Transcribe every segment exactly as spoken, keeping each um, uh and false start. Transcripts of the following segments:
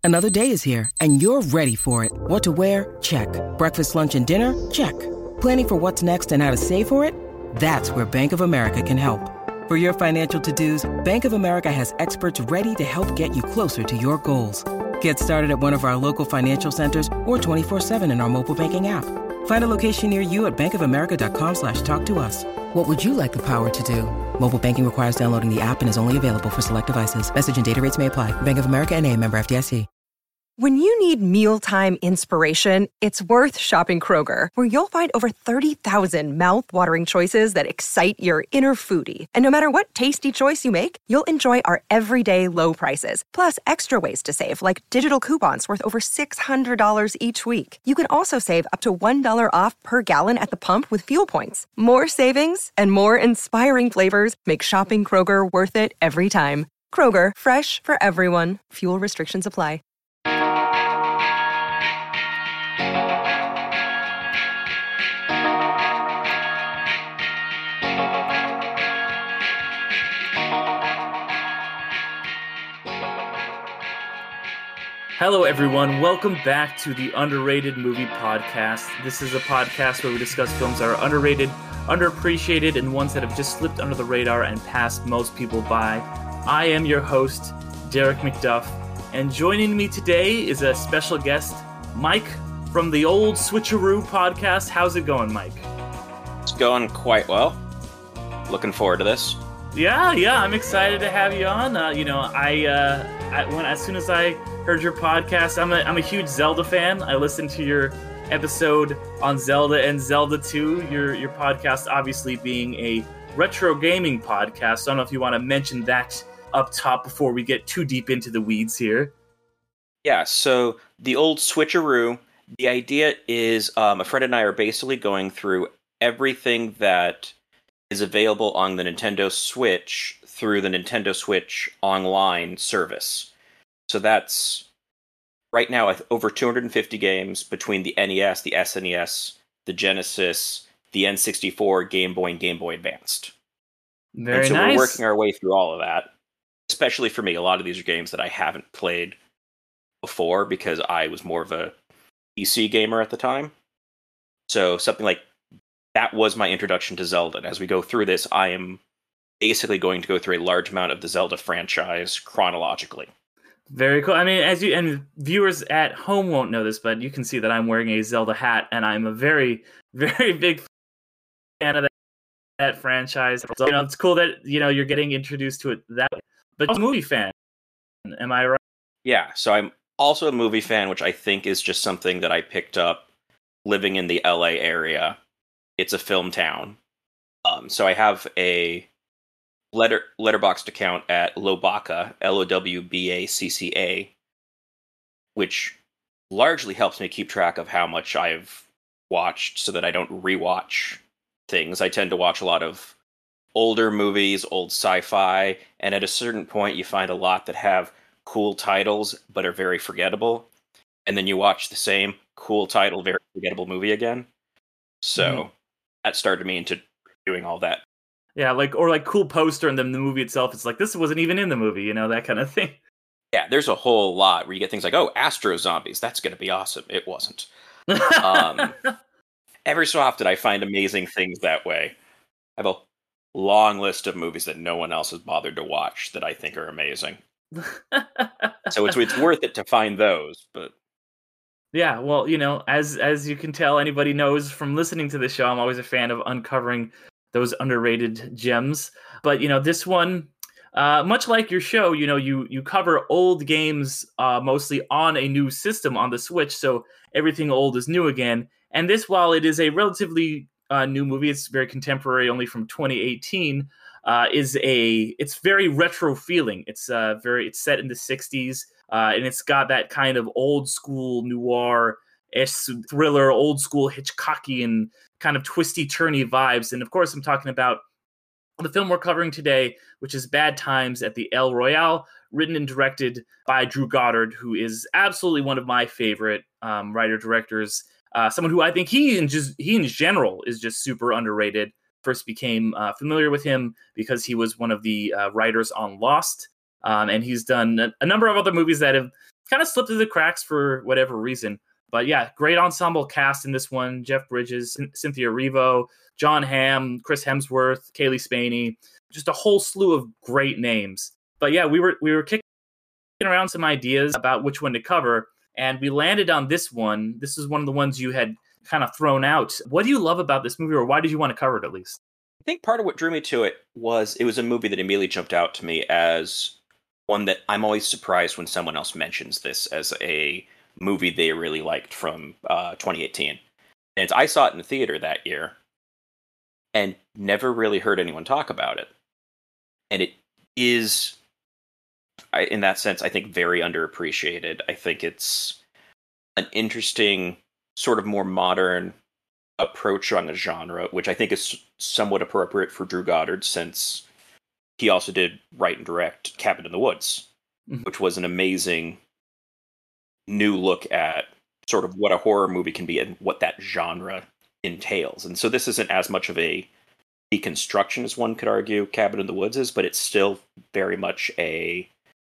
Another day is here, and you're ready for it. What to wear? Check. Breakfast, lunch, and dinner? Check. Planning for what's next and how to save for it? That's where Bank of America can help. For your financial to-dos, Bank of America has experts ready to help get you closer to your goals. Get started at one of our local financial centers or twenty-four seven in our mobile banking app. Find a location near you at bankofamerica.com slash talk to us. What would you like the power to do? Mobile banking requires downloading the app and is only available for select devices. Message and data rates may apply. Bank of America N A, member F D I C. When you need mealtime inspiration, it's worth shopping Kroger, where you'll find over thirty thousand mouth-watering choices that excite your inner foodie. And no matter what tasty choice you make, you'll enjoy our everyday low prices, plus extra ways to save, like digital coupons worth over six hundred dollars each week. You can also save up to one dollar off per gallon at the pump with fuel points. More savings and more inspiring flavors make shopping Kroger worth it every time. Kroger, fresh for everyone. Fuel restrictions apply. Hello, everyone. Welcome back to the Underrated Movie Podcast. This is a podcast where we discuss films that are underrated, underappreciated, and ones that have just slipped under the radar and passed most people by. I am your host, Derek McDuff, and joining me today is a special guest, Mike from the Old Switcheroo Podcast. How's it going, Mike? It's going quite well. Looking forward to this. Yeah, yeah, I'm excited to have you on. Uh, you know, I, uh, I when as soon as I heard your podcast, I'm a I'm a huge Zelda fan. I listened to your episode on Zelda and Zelda two. Your your podcast, obviously being a retro gaming podcast. So I don't know if you want to mention that up top before we get too deep into the weeds here. Yeah. So the Old Switcheroo. The idea is um, a friend and I are basically going through everything that is available on the Nintendo Switch through the Nintendo Switch Online service. So that's, right now, over two hundred fifty games between the N E S, the S N E S, the Genesis, the N sixty-four, Game Boy, and Game Boy Advanced. Very and so nice. We're working our way through all of that. Especially for me, a lot of these are games that I haven't played before because I was more of a P C gamer at the time. So something like that was my introduction to Zelda. And as we go through this, I am basically going to go through a large amount of the Zelda franchise chronologically. Very cool. I mean, as you and viewers at home won't know this, but you can see that I'm wearing a Zelda hat, and I'm a very, very big fan of that, that franchise. So, you know, it's cool that, you know, you're getting introduced to it that way. But you're a movie fan, am I right? Yeah, so I'm also a movie fan, which I think is just something that I picked up living in the L A area. It's a film town. Um, so I have a letter letterboxed account at Lowbacca, L O W B A C C A, which largely helps me keep track of how much I've watched so that I don't rewatch things. I tend to watch a lot of older movies, old sci-fi, and at a certain point you find a lot that have cool titles but are very forgettable, and then you watch the same cool title, very forgettable movie again. So mm-hmm. that started me into doing all that. Yeah, like or like cool poster, and then the movie itself, it's like, this wasn't even in the movie, you know, that kind of thing. Yeah, there's a whole lot where you get things like, oh, Astro Zombies, that's going to be awesome. It wasn't. um, every so often I find amazing things that way. I have a long list of movies that no one else has bothered to watch that I think are amazing. So it's it's worth it to find those, but yeah, well, you know, as as you can tell, anybody knows from listening to the show, I'm always a fan of uncovering those underrated gems. But, you know, this one, uh, much like your show, you know, you you cover old games uh, mostly on a new system on the Switch, so everything old is new again. And this, while it is a relatively uh, new movie, it's very contemporary, only from twenty eighteen. Uh, is a it's very retro feeling. It's uh very it's set in the sixties, uh, and it's got that kind of old school noir-esque thriller, old school Hitchcockian kind of twisty turny vibes. And of course, I'm talking about the film we're covering today, which is Bad Times at the El Royale, written and directed by Drew Goddard, who is absolutely one of my favorite um, writer directors. Uh, someone who I think he in just he in general is just super underrated. First became uh, familiar with him because he was one of the uh, writers on Lost, um, and he's done a, a number of other movies that have kind of slipped through the cracks for whatever reason. But yeah, great ensemble cast in this one. Jeff Bridges, C- Cynthia Erivo, John Hamm, Chris Hemsworth, Kaylee Spaney, just a whole slew of great names. But yeah, we were we were kicking around some ideas about which one to cover, and we landed on this one. This is one of the ones you had kind of thrown out. What do you love about this movie, or why did you want to cover it at least? I think part of what drew me to it was it was a movie that immediately jumped out to me as one that I'm always surprised when someone else mentions this as a movie they really liked from uh, twenty eighteen. And I saw it in the theater that year and never really heard anyone talk about it. And it is, I, in that sense, I think very underappreciated. I think it's an interesting, sort of more modern approach on the genre, which I think is somewhat appropriate for Drew Goddard, since he also did write and direct Cabin in the Woods, mm-hmm. which was an amazing new look at sort of what a horror movie can be and what that genre entails. And so this isn't as much of a deconstruction as one could argue Cabin in the Woods is, but it's still very much a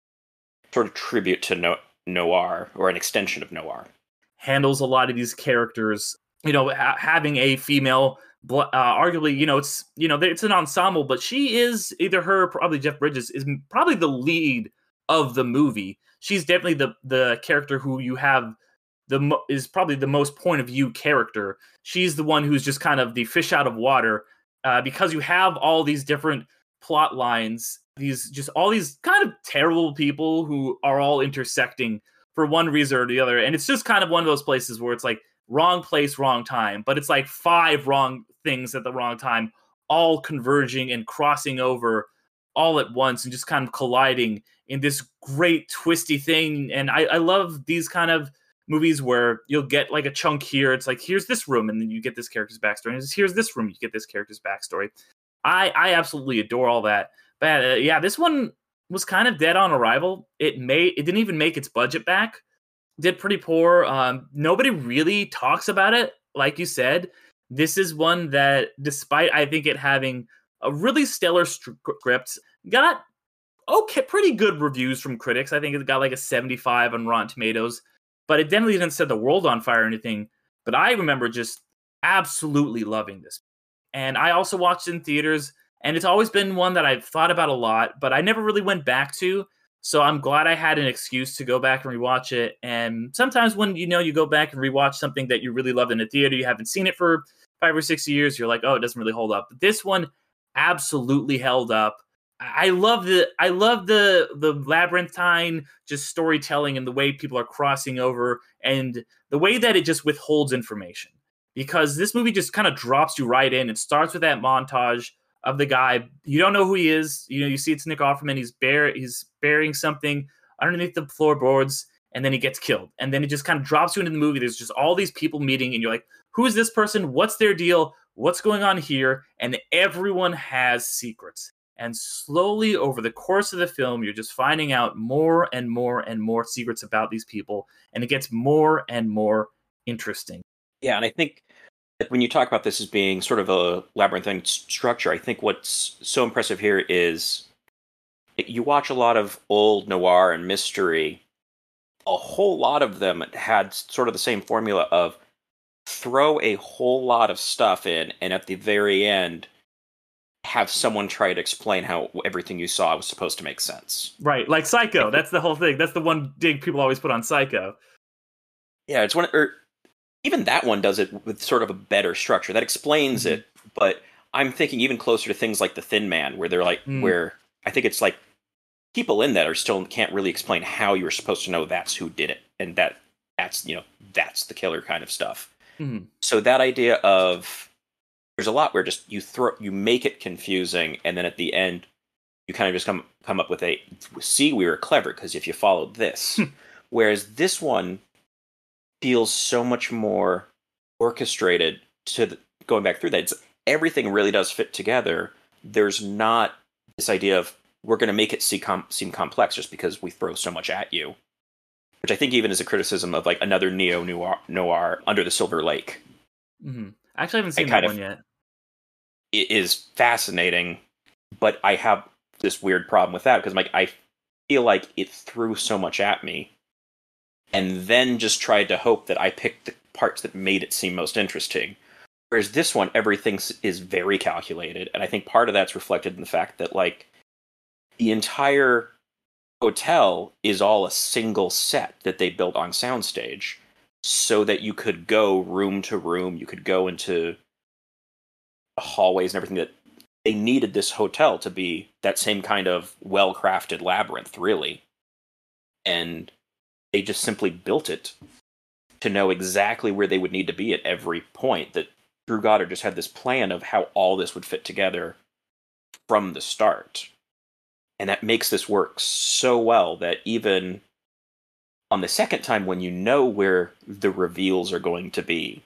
sort of tribute to no- noir, or an extension of noir. Handles a lot of these characters, you know, ha- having a female, uh, arguably, you know, it's, you know, it's an ensemble, but she is, either her, probably Jeff Bridges, is probably the lead of the movie. She's definitely the the character who you have the mo- is probably the most point of view character. She's the one who's just kind of the fish out of water, uh, because you have all these different plot lines, these just all these kind of terrible people who are all intersecting for one reason or the other. And it's just kind of one of those places where it's like wrong place, wrong time, but it's like five wrong things at the wrong time, all converging and crossing over all at once and just kind of colliding in this great twisty thing. And I, I love these kind of movies where you'll get like a chunk here. It's like, here's this room, and then you get this character's backstory. And here's this room, you get this character's backstory. I, I absolutely adore all that. But uh, yeah, this one was kind of dead on arrival. It made it didn't even make its budget back. Did pretty poor. Um, nobody really talks about it. Like you said, this is one that, despite I think it having a really stellar script, got okay, pretty good reviews from critics. I think it got like a seventy-five on Rotten Tomatoes, but it definitely didn't set the world on fire or anything. But I remember just absolutely loving this. And I also watched it in theaters, and it's always been one that I've thought about a lot, but I never really went back to. So I'm glad I had an excuse to go back and rewatch it. And sometimes when, you know, you go back and rewatch something that you really loved in the theater, you haven't seen it for five or six years, you're like, oh, it doesn't really hold up. But this one absolutely held up. I love the I love the the labyrinthine just storytelling and the way people are crossing over and the way that it just withholds information. Because this movie just kind of drops you right in. It starts with that montage of the guy. You don't know who he is. You know, you see it's Nick Offerman. He's bear he's burying something underneath the floorboards, and then he gets killed. And then it just kind of drops you into the movie. There's just all these people meeting, and you're like, who is this person? What's their deal? What's going on here? And everyone has secrets. And slowly over the course of the film, you're just finding out more and more and more secrets about these people. And it gets more and more interesting. Yeah, and I think that when you talk about this as being sort of a labyrinthine structure, I think what's so impressive here is you watch a lot of old noir and mystery. A whole lot of them had sort of the same formula of throw a whole lot of stuff in, and at the very end, have someone try to explain how everything you saw was supposed to make sense. Right, like Psycho. That's the whole thing. That's the one dig people always put on Psycho. Yeah, it's one, or even that one does it with sort of a better structure that explains mm-hmm. it. But I'm thinking even closer to things like The Thin Man, where they're like, mm. where I think it's like people in that are still can't really explain how you're supposed to know that's who did it, and that that's you know that's the killer kind of stuff. Mm-hmm. So that idea of there's a lot where just you throw you make it confusing, and then at the end you kind of just come come up with a see we were clever because if you followed this, whereas this one feels so much more orchestrated. To the, going back through that, it's, everything really does fit together. There's not this idea of we're going to make it seem, com- seem complex just because we throw so much at you, which I think even is a criticism of like another neo noir, noir Under the Silver Lake. Mm-hmm. I actually haven't seen that one yet. It is fascinating, but I have this weird problem with that because like I feel like it threw so much at me and then just tried to hope that I picked the parts that made it seem most interesting. Whereas this one, everything is very calculated, and I think part of that's reflected in the fact that, like, the entire hotel is all a single set that they built on soundstage, so that you could go room to room, you could go into hallways and everything. That they needed this hotel to be that same kind of well-crafted labyrinth, really. And they just simply built it to know exactly where they would need to be at every point. That Drew Goddard just had this plan of how all this would fit together from the start. And that makes this work so well that even on the second time, when you know where the reveals are going to be,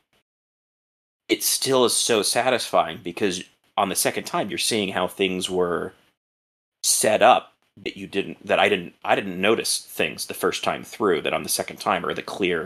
it still is so satisfying, because on the second time you're seeing how things were set up that you didn't that I didn't I didn't notice things the first time through that on the second time are the clear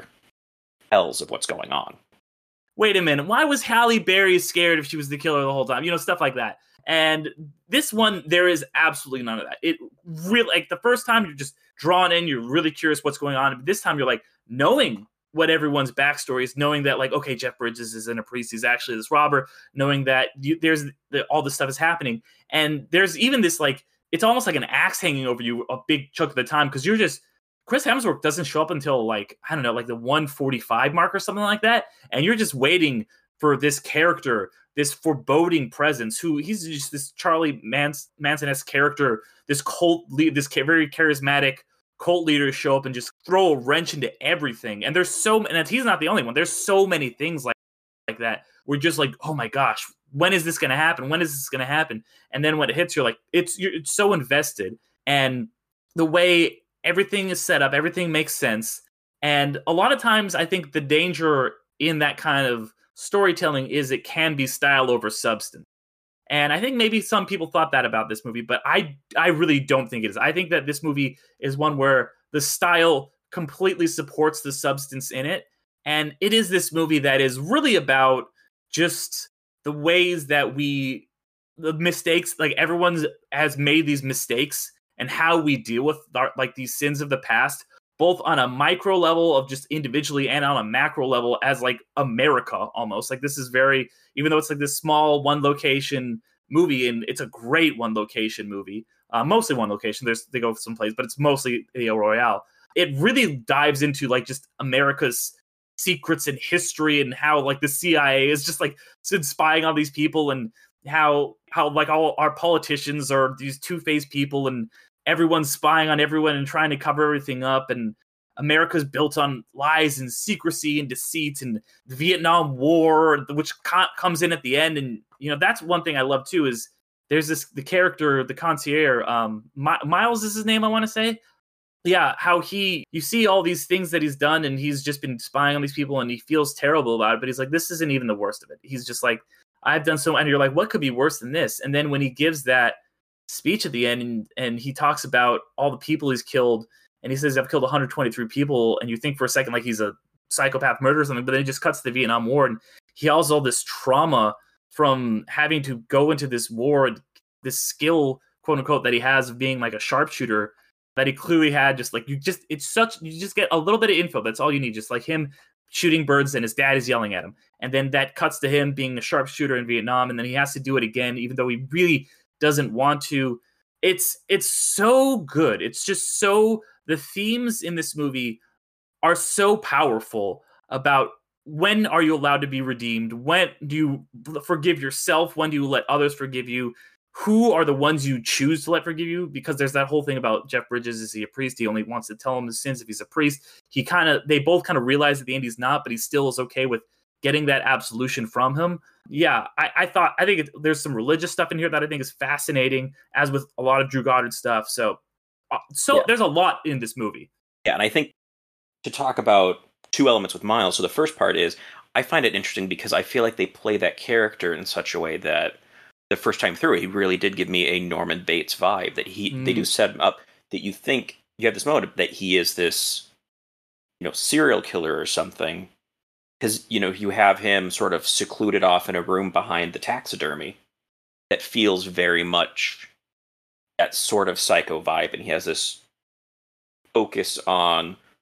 tells of what's going on. Wait a minute, why was Halle Berry scared if she was the killer the whole time? You know, stuff like that. And this one, there is absolutely none of that. It really, like, the first time you're just drawn in, you're really curious what's going on. But this time you're like knowing what everyone's backstory is, knowing that, like, okay, Jeff Bridges isn't a priest, he's actually this robber, knowing that you, there's the, all this stuff is happening. And there's even this, like, it's almost like an axe hanging over you a big chunk of the time, because you're just, Chris Hemsworth doesn't show up until, like, I don't know, like the one forty-five mark or something like that. And you're just waiting for this character, this foreboding presence, who he's just this Charlie Mans- Manson-esque character, this cult lead, this very charismatic cult leader, show up and just throw a wrench into everything. And there's so, and he's not the only one. There's so many things like, like that. We're just like, oh my gosh, when is this going to happen? When is this going to happen? And then when it hits, you're like, it's, you're it's so invested. And the way everything is set up, everything makes sense. And a lot of times I think the danger in that kind of storytelling is it can be style over substance. And I think maybe some people thought that about this movie, but I I really don't think it is. I think that this movie is one where the style completely supports the substance in it. And it is this movie that is really about just the ways that we, the mistakes, like everyone has made these mistakes, and how we deal with our, like these sins of the past, both on a micro level of just individually and on a macro level as like America almost. Like this is very, even though it's like this small one location movie, and it's a great one location movie, uh, mostly one location. There's they go someplace, but it's mostly the Royale. It really dives into like just America's secrets and history, and how like the C I A is just like spying on these people, and how how like all our politicians are these two-faced people, and everyone's spying on everyone and trying to cover everything up. And America's built on lies and secrecy and deceit, and the Vietnam War, which co- comes in at the end. And, you know, that's one thing I love too, is there's this, the character, the concierge, um, My- Miles is his name, I want to say. Yeah. How he, you see all these things that he's done, and he's just been spying on these people, and he feels terrible about it, but he's like, this isn't even the worst of it. He's just like, I've done so, and you're like, what could be worse than this? And then when he gives that speech at the end, and, and he talks about all the people he's killed, and he says, I've killed one hundred twenty-three people, and you think for a second like he's a psychopath murderer or something, but then he just cuts to the Vietnam War, and he has all this trauma from having to go into this war, this skill, quote unquote, that he has of being like a sharpshooter, that he clearly had. Just like, you just, it's such, you just get a little bit of info, that's all you need, just like him shooting birds and his dad is yelling at him, and then that cuts to him being a sharpshooter in Vietnam, and then he has to do it again even though he really doesn't want to. It's it's so good. It's just so, the themes in this movie are so powerful about when are you allowed to be redeemed, when do you forgive yourself, when do you let others forgive you, who are the ones you choose to let forgive you, because there's that whole thing about Jeff Bridges. Is he a priest? He only wants to tell him his sins if he's a priest. He kind of, they both kind of realize at the end he's not, but he still is okay with getting that absolution from him. Yeah, I, I thought, I think it, there's some religious stuff in here that I think is fascinating, as with a lot of Drew Goddard stuff. So, uh, so yeah. There's a lot in this movie. Yeah, and I think to talk about two elements with Miles. So the first part is, I find it interesting because I feel like they play that character in such a way that the first time through, he really did give me a Norman Bates vibe. That he, mm. they do set him up that you think you have this motive that he is this, you know, serial killer or something. Because, you know, you have him sort of secluded off in a room behind the taxidermy that feels very much that sort of psycho vibe. And he has this focus on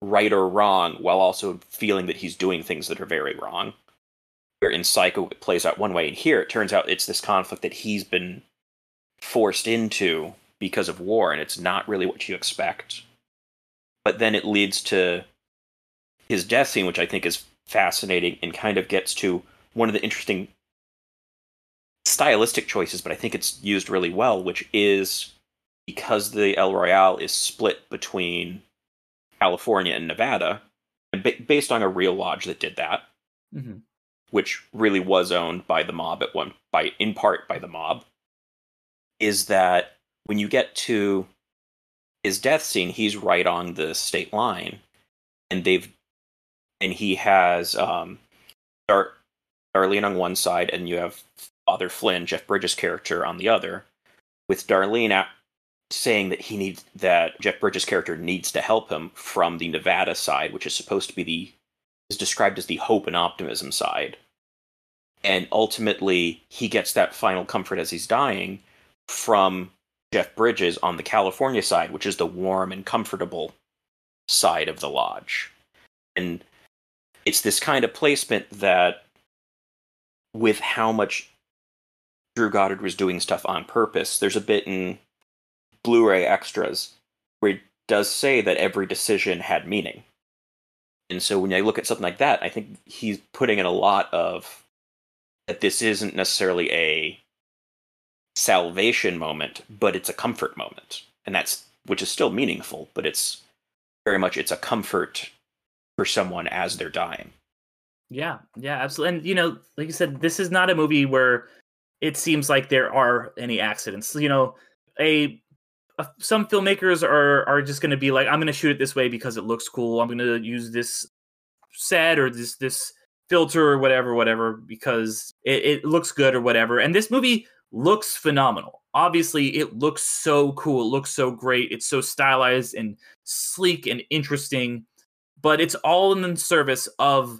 right or wrong while also feeling that he's doing things that are very wrong. Where in Psycho it plays out one way, and here it turns out it's this conflict that he's been forced into because of war, and it's not really what you expect. But then it leads to his death scene, which I think is fascinating and kind of gets to one of the interesting stylistic choices, but I think it's used really well, which is because the El Royale is split between California and Nevada, and ba- based on a real lodge that did that, mm-hmm. which really was owned by the mob at one, by in part by the mob, is that when you get to his death scene, he's right on the state line, and they've and he has um, Dar- Darlene on one side, and you have Father Flynn, Jeff Bridges' character, on the other, with Darlene at, saying that he needs that Jeff Bridges' character needs to help him from the Nevada side, which is supposed to be the is described as the hope and optimism side, and ultimately he gets that final comfort as he's dying from Jeff Bridges on the California side, which is the warm and comfortable side of the lodge. And it's this kind of placement that, with how much Drew Goddard was doing stuff on purpose, there's a bit in Blu-ray extras where it does say that every decision had meaning. And so when I look at something like that, I think he's putting in a lot of that this isn't necessarily a salvation moment, but it's a comfort moment. And that's, which is still meaningful, but it's very much, it's a comfort for someone as they're dying. Yeah, yeah, absolutely. And, you know, like you said, this is not a movie where it seems like there are any accidents. You know, a, a some filmmakers are are just going to be like, I'm going to shoot it this way because it looks cool. I'm going to use this set or this this filter or whatever, whatever, because it, it looks good or whatever. And this movie looks phenomenal. Obviously, it looks so cool. It looks so great. It's so stylized and sleek and interesting. But it's all in the service of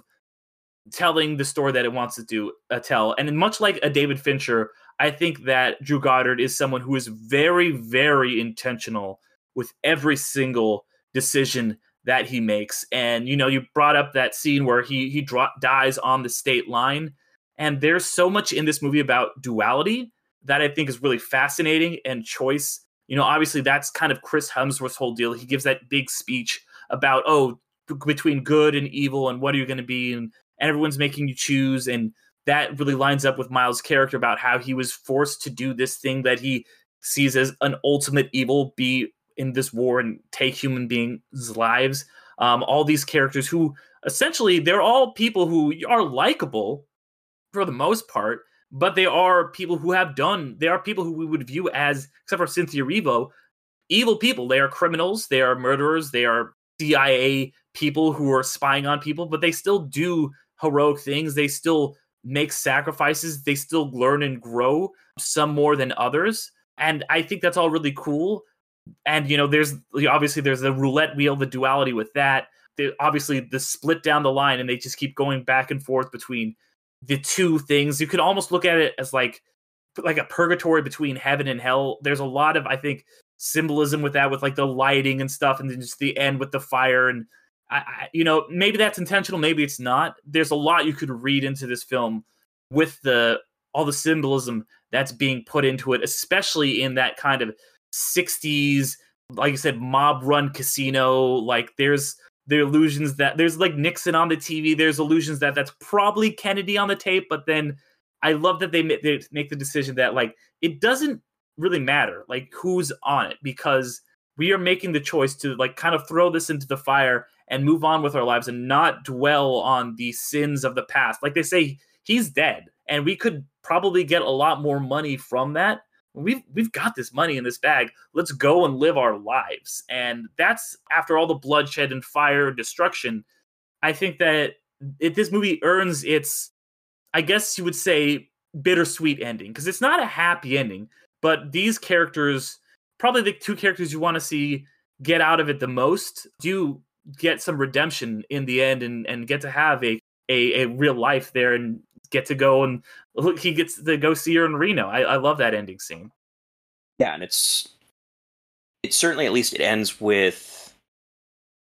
telling the story that it wants to do uh, tell. And much like a David Fincher, I think that Drew Goddard is someone who is very, very intentional with every single decision that he makes. And, you know, you brought up that scene where he he dro- dies on the state line. And there's so much in this movie about duality that I think is really fascinating, and choice. You know, obviously that's kind of Chris Hemsworth's whole deal. He gives that big speech about, oh, b- between good and evil, and what are you going to be? And, and everyone's making you choose. And that really lines up with Miles' character about how he was forced to do this thing that he sees as an ultimate evil, be in this war and take human beings' lives. Um, all these characters who essentially, they're all people who are likable for the most part, but they are people who have done, they are people who we would view as, except for Cynthia Erivo, evil people. They are criminals, they are murderers, they are C I A people who are spying on people, but they still do heroic things. They still make sacrifices. They still learn and grow, some more than others. And I think that's all really cool. And, you know, there's obviously there's the roulette wheel, the duality with that. There, obviously the split down the line, and they just keep going back and forth between the two things. You could almost look at it as like like a purgatory between heaven and hell. There's a lot of, I think, symbolism with that, with like the lighting and stuff, and then just the end with the fire. And I, I, you know, maybe that's intentional, maybe it's not. There's a lot you could read into this film with the all the symbolism that's being put into it, especially in that kind of sixties, like you said, mob run casino. Like there's the illusions that there's like Nixon on the T V. There's illusions that that's probably Kennedy on the tape. But then I love that they, they make the decision that like it doesn't really matter like who's on it, because we are making the choice to like kind of throw this into the fire and move on with our lives and not dwell on the sins of the past. Like they say, he's dead, and we could probably get a lot more money from that. We've we've got this money in this bag. Let's go and live our lives. And that's, after all the bloodshed and fire and destruction, I think that it, this movie earns its, I guess you would say, bittersweet ending, because it's not a happy ending. But these characters, probably the two characters you want to see get out of it the most, do get some redemption in the end, and, and get to have a, a, a real life there, and get to go and look, he gets to go see her in Reno. I, I love that ending scene. Yeah, and it's it's certainly, at least it ends with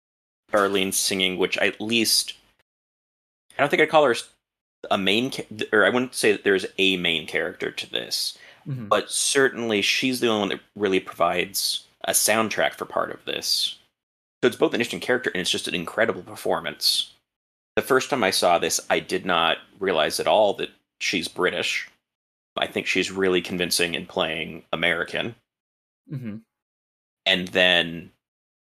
Charlene singing, which I at least I don't think I'd call her a main, or I wouldn't say that there's a main character to this, mm-hmm. but certainly she's the only one that really provides a soundtrack for part of this. So it's both an interesting character and it's just an incredible performance. The first time I saw this, I did not realize at all that she's British. I think she's really convincing in playing American. Mm-hmm. And then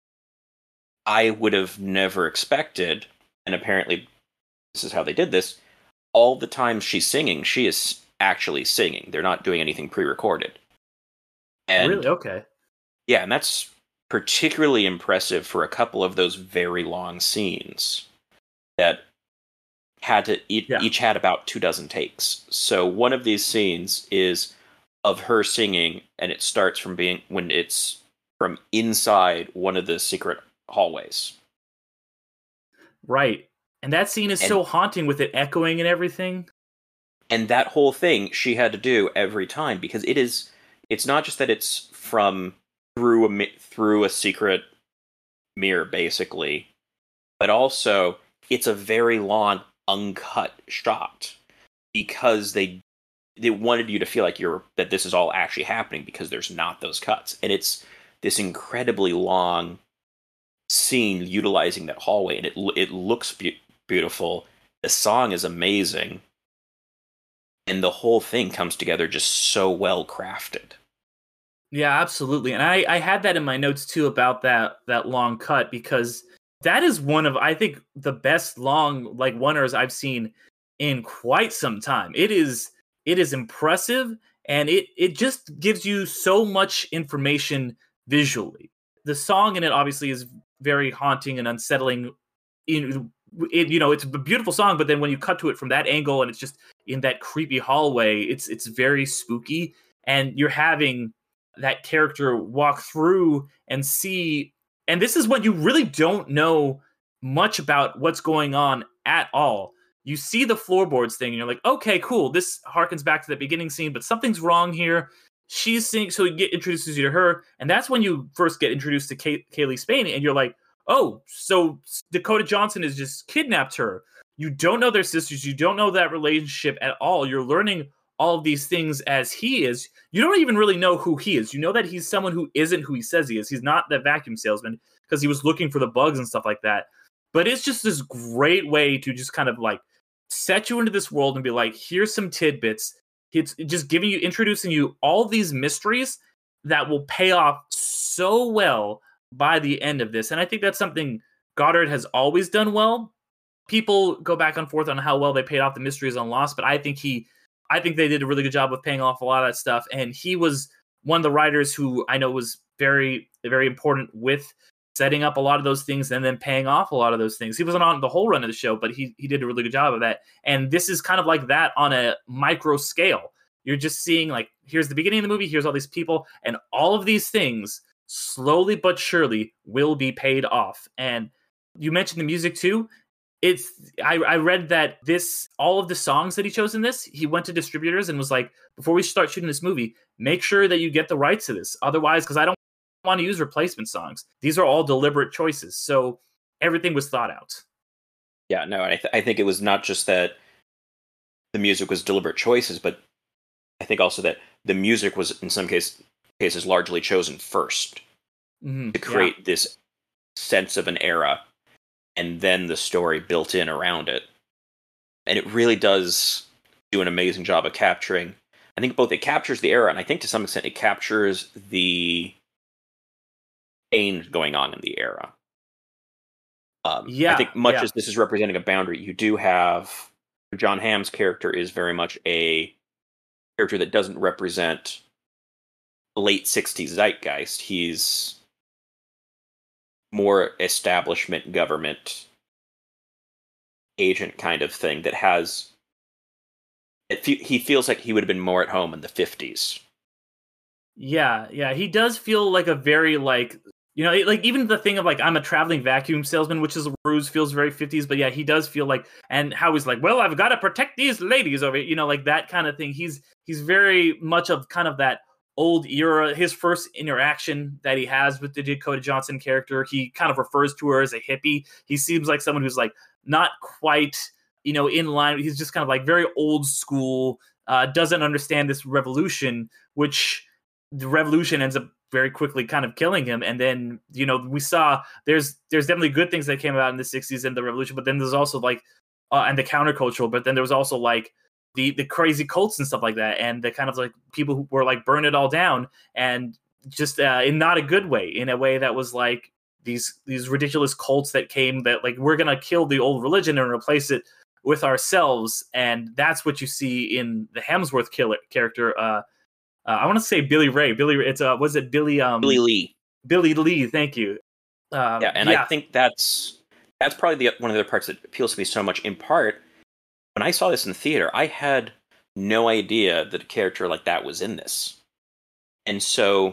I would have never expected, and apparently this is how they did this, all the time she's singing, she is actually singing. They're not doing anything pre-recorded. And, really? Okay. Yeah, and that's particularly impressive for a couple of those very long scenes that had to each, yeah. each had about two dozen takes. So one of these scenes is of her singing, and it starts from being when it's from inside one of the secret hallways. Right. And that scene is and, so haunting with it echoing and everything. And that whole thing she had to do every time because it is it's not just that it's from through a through a secret mirror basically, but also it's a very long uncut shot because they they wanted you to feel like you're that this is all actually happening because there's not those cuts. And it's this incredibly long scene utilizing that hallway, and it it looks be- beautiful. The song is amazing, and the whole thing comes together just so well crafted. Yeah, absolutely. And I, I had that in my notes too about that that long cut because that is one of I think the best long like oneers I've seen in quite some time. It is it is impressive, and it it just gives you so much information visually. The song in it obviously is very haunting and unsettling. In it, you know, it's a beautiful song, but then when you cut to it from that angle and it's just in that creepy hallway, it's it's very spooky, and you're having that character walk through and see. And this is when you really don't know much about what's going on at all. You see the floorboards thing, and you're like, okay, cool. This harkens back to the beginning scene, but something's wrong here. She's singing, so you get introduces you to her, and that's when you first get introduced to Kay- Cailee Spaeny, and you're like, oh, so Dakota Johnson has just kidnapped her. You don't know their sisters. You don't know that relationship at all. You're learning all of these things as he is. You don't even really know who he is. You know that he's someone who isn't who he says he is. He's not that vacuum salesman because he was looking for the bugs and stuff like that. But it's just this great way to just kind of like set you into this world and be like, here's some tidbits. It's just giving you, introducing you all these mysteries that will pay off so well by the end of this. And I think that's something Goddard has always done well. People go back and forth on how well they paid off the mysteries on Lost, but I think he, I think they did a really good job of paying off a lot of that stuff. And he was one of the writers who I know was very, very important with setting up a lot of those things and then paying off a lot of those things. He wasn't on the whole run of the show, but he he did a really good job of that. And this is kind of like that on a micro scale. You're just seeing like, here's the beginning of the movie, here's all these people, and all of these things slowly but surely will be paid off. And you mentioned the music too. It's I, I read that this all of the songs that he chose in this, he went to distributors and was like, before we start shooting this movie, make sure that you get the rights to this. Otherwise, because I don't want to use replacement songs. These are all deliberate choices. So everything was thought out. Yeah, no, I, th- I think it was not just that the music was deliberate choices, but I think also that the music was in some case, cases largely chosen first mm-hmm. to create yeah. this sense of an era, and then the story built in around it. And it really does do an amazing job of capturing, I think both it captures the era, and I think to some extent it captures the pain going on in the era. Um, yeah, I think much yeah. as this is representing a boundary, you do have John Hamm's character is very much a character that doesn't represent late sixties zeitgeist. He's more establishment government agent kind of thing that has it fe- he feels like he would have been more at home in the fifties. Yeah, yeah, he does feel like a very like, you know, like even the thing of like, I'm a traveling vacuum salesman, which is a ruse, feels very fifties, but yeah, he does feel like, and how he's like, well, I've got to protect these ladies over, you know, like that kind of thing. He's he's very much of kind of that old era. His first interaction that he has with the Dakota Johnson character, he kind of refers to her as a hippie. He seems like someone who's like not quite, you know, in line. He's just kind of like very old school, uh, doesn't understand this revolution, which the revolution ends up very quickly kind of killing him. And then, you know, we saw there's there's definitely good things that came about in the sixties and the revolution, but then there's also like, uh, and the countercultural, but then there was also like the the crazy cults and stuff like that, and the kind of like people who were like burn it all down, and just uh, in not a good way, in a way that was like these these ridiculous cults that came that like we're gonna kill the old religion and replace it with ourselves, and that's what you see in the Hemsworth killer character. Uh, uh, I want to say Billy Ray. Billy, it's uh, was it Billy? Um, Billy Lee. Billy Lee. Thank you. Um, yeah, and yeah. I think that's that's probably the one of the parts that appeals to me so much. In part, when I saw this in the theater, I had no idea that a character like that was in this, and so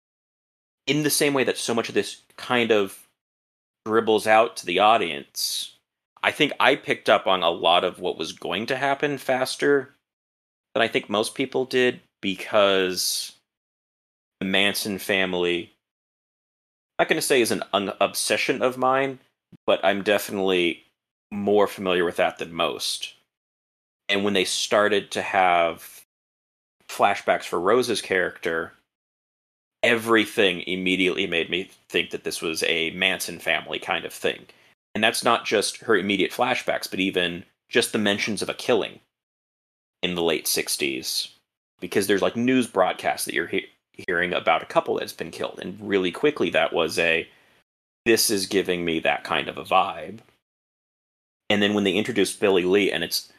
in the same way that so much of this kind of dribbles out to the audience, I think I picked up on a lot of what was going to happen faster than I think most people did, because the Manson family, I'm not going to say is an un- obsession of mine, but I'm definitely more familiar with that than most. And when they started to have flashbacks for Rose's character, everything immediately made me think that this was a Manson family kind of thing. And that's not just her immediate flashbacks, but even just the mentions of a killing in the late sixties. Because there's like news broadcasts that you're he- hearing about a couple that's been killed. And really quickly that was a, this is giving me that kind of a vibe. And then when they introduced Billy Lee, and it's,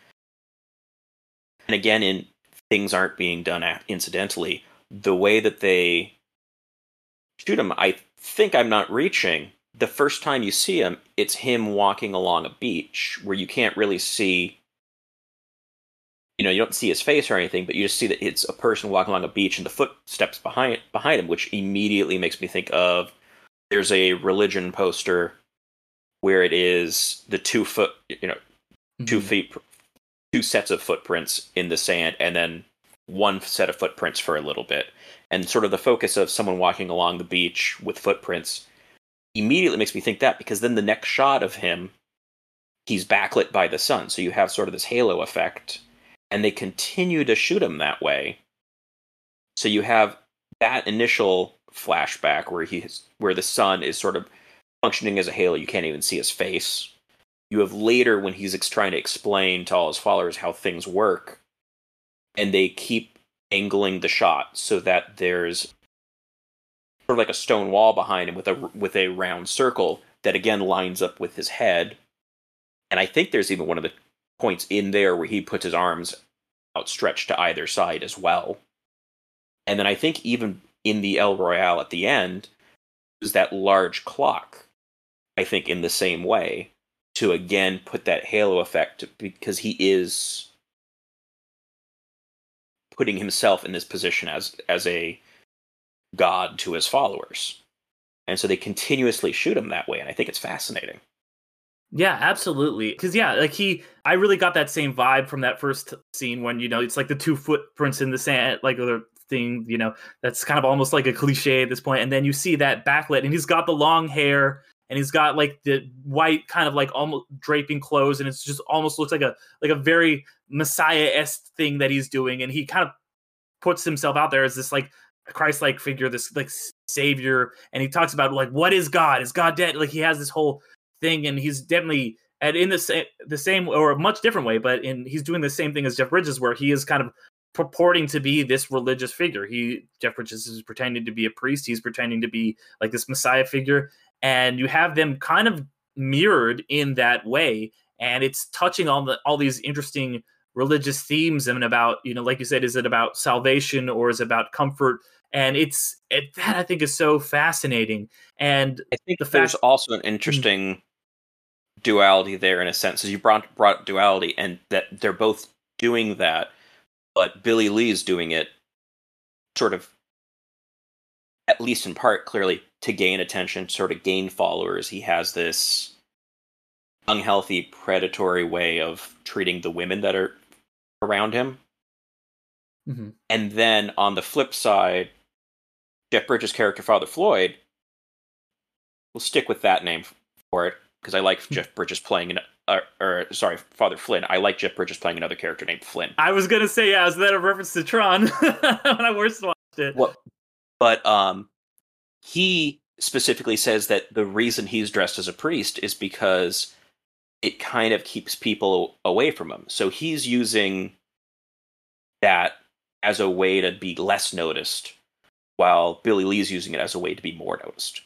and again, in things aren't being done incidentally, the way that they shoot him, I think I'm not reaching. The first time you see him, it's him walking along a beach where you can't really see, you know, you don't see his face or anything, but you just see that it's a person walking along a beach and the footsteps behind behind him, which immediately makes me think of, there's a religion poster where it is the two foot, you know, mm-hmm. two feet, two sets of footprints in the sand, and then one set of footprints for a little bit. And sort of the focus of someone walking along the beach with footprints immediately makes me think that, because then the next shot of him, he's backlit by the sun. So you have sort of this halo effect, and they continue to shoot him that way. So you have that initial flashback where he's, where the sun is sort of functioning as a halo. You can't even see his face. You have later when he's ex- trying to explain to all his followers how things work, and they keep angling the shot so that there's sort of like a stone wall behind him with a with a round circle that again lines up with his head. And I think there's even one of the points in there where he puts his arms outstretched to either side as well. And then I think even in the El Royale at the end is that large clock, I think in the same way, to again put that halo effect, because he is putting himself in this position as as a god to his followers. And so they continuously shoot him that way, and I think it's fascinating. Yeah, absolutely. Because, yeah, like he, I really got that same vibe from that first scene when, you know, it's like the two footprints in the sand, like the thing, you know, that's kind of almost like a cliche at this point. And then you see that backlit, and he's got the long hair, and he's got like the white kind of like almost draping clothes, and it's just almost looks like a like a very Messiah-esque thing that he's doing. And he kind of puts himself out there as this like Christ-like figure, this like savior. And he talks about like, what is God? Is God dead? Like he has this whole thing, and he's definitely and in the same the same or a much different way, but in he's doing the same thing as Jeff Bridges, where he is kind of purporting to be this religious figure. He Jeff Bridges is pretending to be a priest. He's pretending to be like this Messiah figure. And you have them kind of mirrored in that way. And it's touching on the, all these interesting religious themes. And about, you know, like you said, is it about salvation or is it about comfort? And it's it, that I think is so fascinating. And I think the there's fact- also an interesting mm-hmm. duality there in a sense. As you brought, brought duality, and that they're both doing that, but Billy Lee's doing it sort of, at least in part, clearly to gain attention, sort of gain followers. He has this unhealthy, predatory way of treating the women that are around him. Mm-hmm. And then on the flip side, Jeff Bridges' character, Father Floyd, we'll stick with that name for it, because I like mm-hmm. Jeff Bridges playing an uh, or sorry, Father Flynn. I like Jeff Bridges playing another character named Flynn. I was gonna say, yeah, is that a reference to Tron when I first watched it? Well, but um, he specifically says that the reason he's dressed as a priest is because it kind of keeps people away from him. So he's using that as a way to be less noticed, while Billy Lee's using it as a way to be more noticed.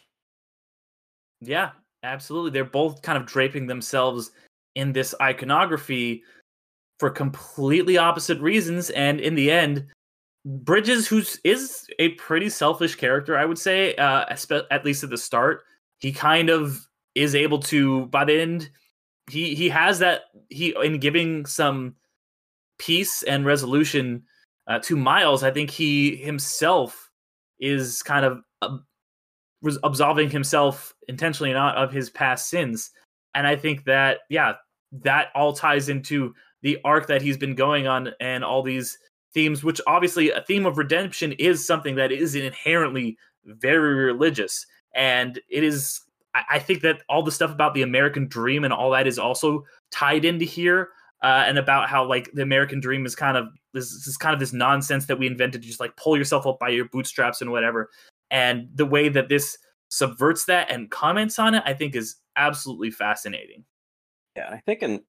Yeah, absolutely. They're both kind of draping themselves in this iconography for completely opposite reasons. And in the end, Bridges, who is a pretty selfish character, I would say, uh, at least at the start, he kind of is able to, by the end, he he has that, he in giving some peace and resolution uh, to Miles, I think he himself is kind of uh, absolving himself intentionally not of his past sins. And I think that, yeah, that all ties into the arc that he's been going on and all these themes, which obviously a theme of redemption is something that is inherently very religious. And it is, I think that all the stuff about the American dream and all that is also tied into here. Uh, and about how like the American dream is kind of this, this is kind of this nonsense that we invented to just like pull yourself up by your bootstraps and whatever. And the way that this subverts that and comments on it, I think is absolutely fascinating. Yeah, I think, and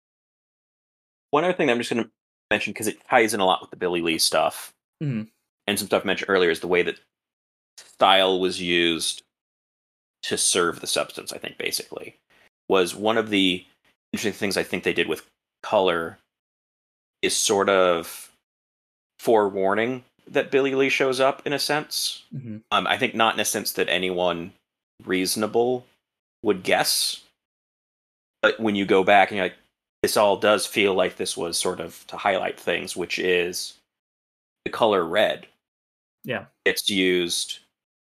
one other thing that I'm just going to mention, because it ties in a lot with the Billy Lee stuff, mm-hmm. and some stuff mentioned earlier, is the way that style was used to serve the substance. I think basically was one of the interesting things I think they did with color is sort of forewarning that Billy Lee shows up in a sense. Mm-hmm. Um, I think not in a sense that anyone reasonable would guess. But when you go back and you're like, this all does feel like this was sort of to highlight things, which is the color red. Yeah. It's used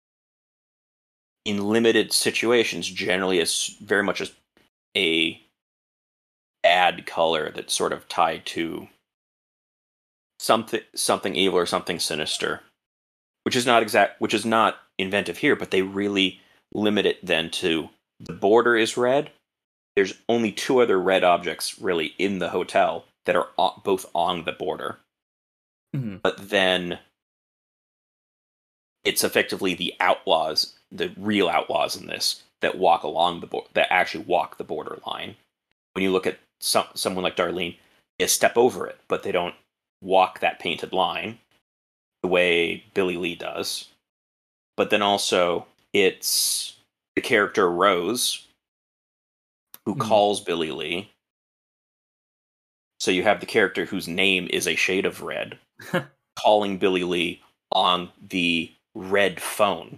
in limited situations, generally as very much as a bad color that's sort of tied to something something evil or something sinister, which is not exact which is not inventive here, but they really limit it then to the border is red. There's only two other red objects really in the hotel that are on, both on the border. Mm-hmm. But then it's effectively the outlaws, the real outlaws in this, that walk along the border, that actually walk the borderline. When you look at some, someone like Darlene, they step over it, but they don't walk that painted line the way Billy Lee does. But then also, it's the character Rose who mm-hmm. calls Billy Lee. So you have the character whose name is a shade of red calling Billy Lee on the red phone.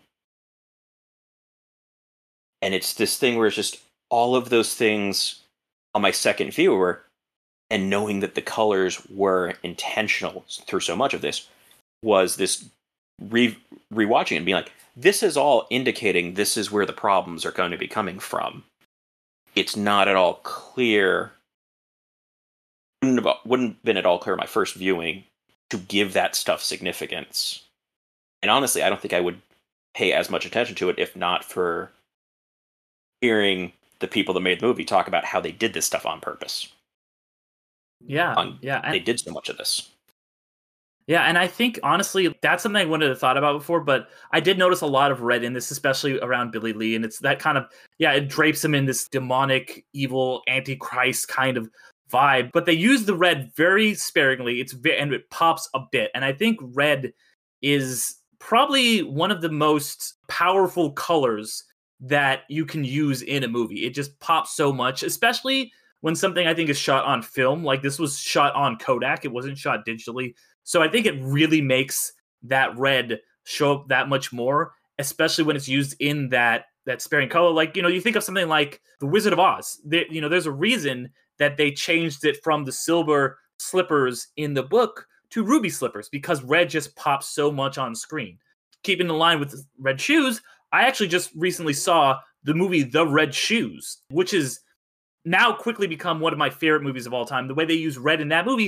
And it's this thing where it's just all of those things on my second viewer, and knowing that the colors were intentional through so much of this, was this re- rewatching and being like, this is all indicating this is where the problems are going to be coming from. It's not at all clear. Wouldn't have, wouldn't have been at all clear my first viewing to give that stuff significance. And honestly, I don't think I would pay as much attention to it if not for hearing the people that made the movie talk about how they did this stuff on purpose. Yeah, on, yeah. And, they did so much of this. Yeah, and I think, honestly, that's something I wouldn't have thought about before, but I did notice a lot of red in this, especially around Billy Lee, and it's that kind of, yeah, it drapes him in this demonic, evil, antichrist kind of vibe, but they use the red very sparingly, It's and it pops a bit, and I think red is probably one of the most powerful colors that you can use in a movie. It just pops so much, especially when something I think is shot on film. Like this was shot on Kodak. It wasn't shot digitally. So I think it really makes that red show up that much more, especially when it's used in that that sparing color. Like, you know, you think of something like The Wizard of Oz. They, you know, there's a reason that they changed it from the silver slippers in the book to ruby slippers, because red just pops so much on screen. Keeping in line with red shoes, I actually just recently saw the movie The Red Shoes, which is now quickly become one of my favorite movies of all time. The way they use red in that movie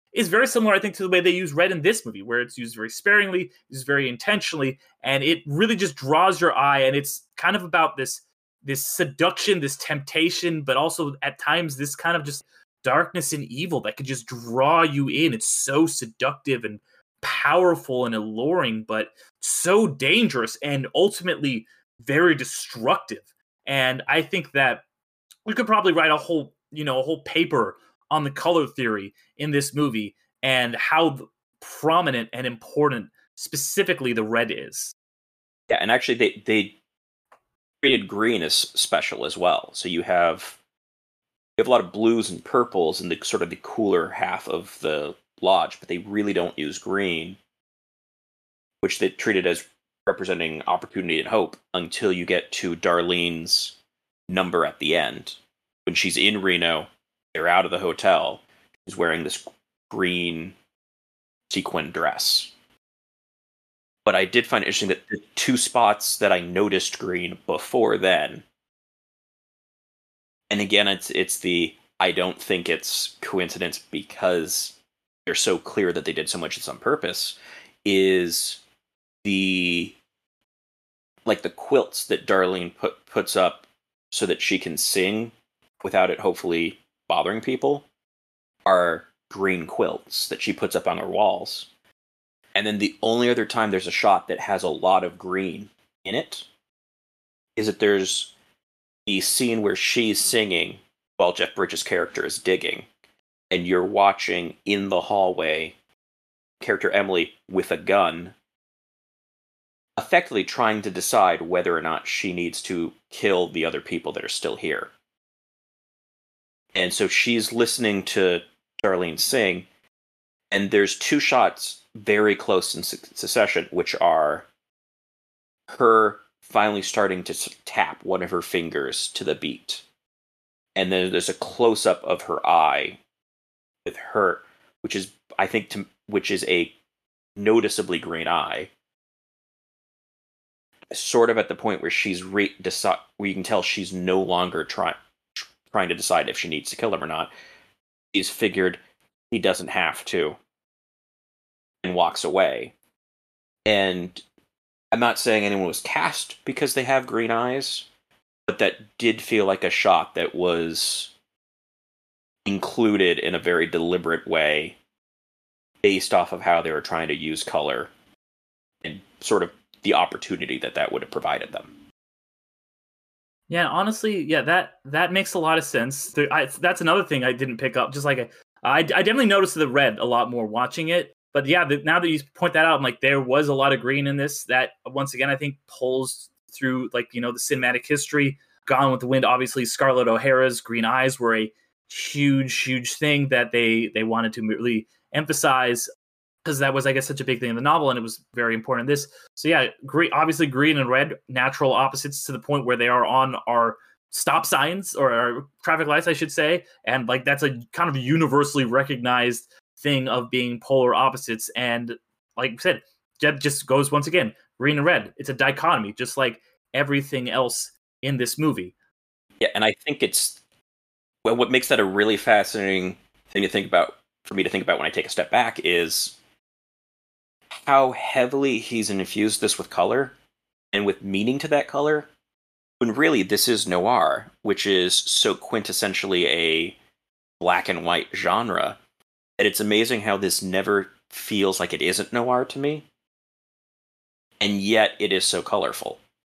is very similar, I think, to the way they use red in this movie, where it's used very sparingly, used very intentionally, and it really just draws your eye. And it's kind of about this this seduction, this temptation, but also at times this kind of just darkness and evil that could just draw you in. It's so seductive and powerful and alluring, but so dangerous and ultimately very destructive. And I think that we could probably write a whole, you know, a whole paper on the color theory in this movie and how prominent and important specifically the red is. Yeah, and actually they they treated green as special as well. So you have you have a lot of blues and purples in the sort of the cooler half of the lodge, but they really don't use green, which they treated as representing opportunity and hope until you get to Darlene's number at the end. When she's in Reno, they're out of the hotel, she's wearing this green sequin dress. But I did find it interesting that the two spots that I noticed green before then, and again, it's it's the, I don't think it's coincidence because they're so clear that they did so much of this on purpose, is the, like the quilts that Darlene put, puts up so that she can sing without it hopefully bothering people, are green quilts that she puts up on her walls. And then the only other time there's a shot that has a lot of green in it is that there's the scene where she's singing while Jeff Bridges' character is digging. And you're watching in the hallway character Emily with a gun, effectively trying to decide whether or not she needs to kill the other people that are still here. And so she's listening to Darlene sing, and there's two shots very close in succession, which are her finally starting to tap one of her fingers to the beat. And then there's a close-up of her eye with her, which is, I think, to, which is a noticeably green eye. Sort of at the point where she's re- deci- where you can tell she's no longer trying trying to decide if she needs to kill him or not. She's figured he doesn't have to, and walks away. And I'm not saying anyone was cast because they have green eyes, but that did feel like a shot that was included in a very deliberate way based off of how they were trying to use color and sort of the opportunity that that would have provided them. Yeah, honestly, yeah, that that makes a lot of sense. There, I, that's another thing I didn't pick up. Just like a, I, I definitely noticed the red a lot more watching it. But yeah, the, now that you point that out, I'm like, there was a lot of green in this. That once again, I think pulls through, like, you know, the cinematic history. Gone with the Wind, obviously, Scarlett O'Hara's green eyes were a huge, huge thing that they they wanted to really emphasize, because that was, I guess, such a big thing in the novel, and it was very important in this. So yeah, great. Obviously, green and red, natural opposites to the point where they are on our stop signs or our traffic lights, I should say. And like that's a kind of universally recognized thing of being polar opposites. And like I said, Jeb just goes once again, green and red. It's a dichotomy, just like everything else in this movie. Yeah, and I think it's well, what makes that a really fascinating thing to think about, for me to think about when I take a step back, is how heavily he's infused this with color and with meaning to that color, when really this is noir, which is so quintessentially a black and white genre, that it's amazing how this never feels like it isn't noir to me, and yet it is so colorful.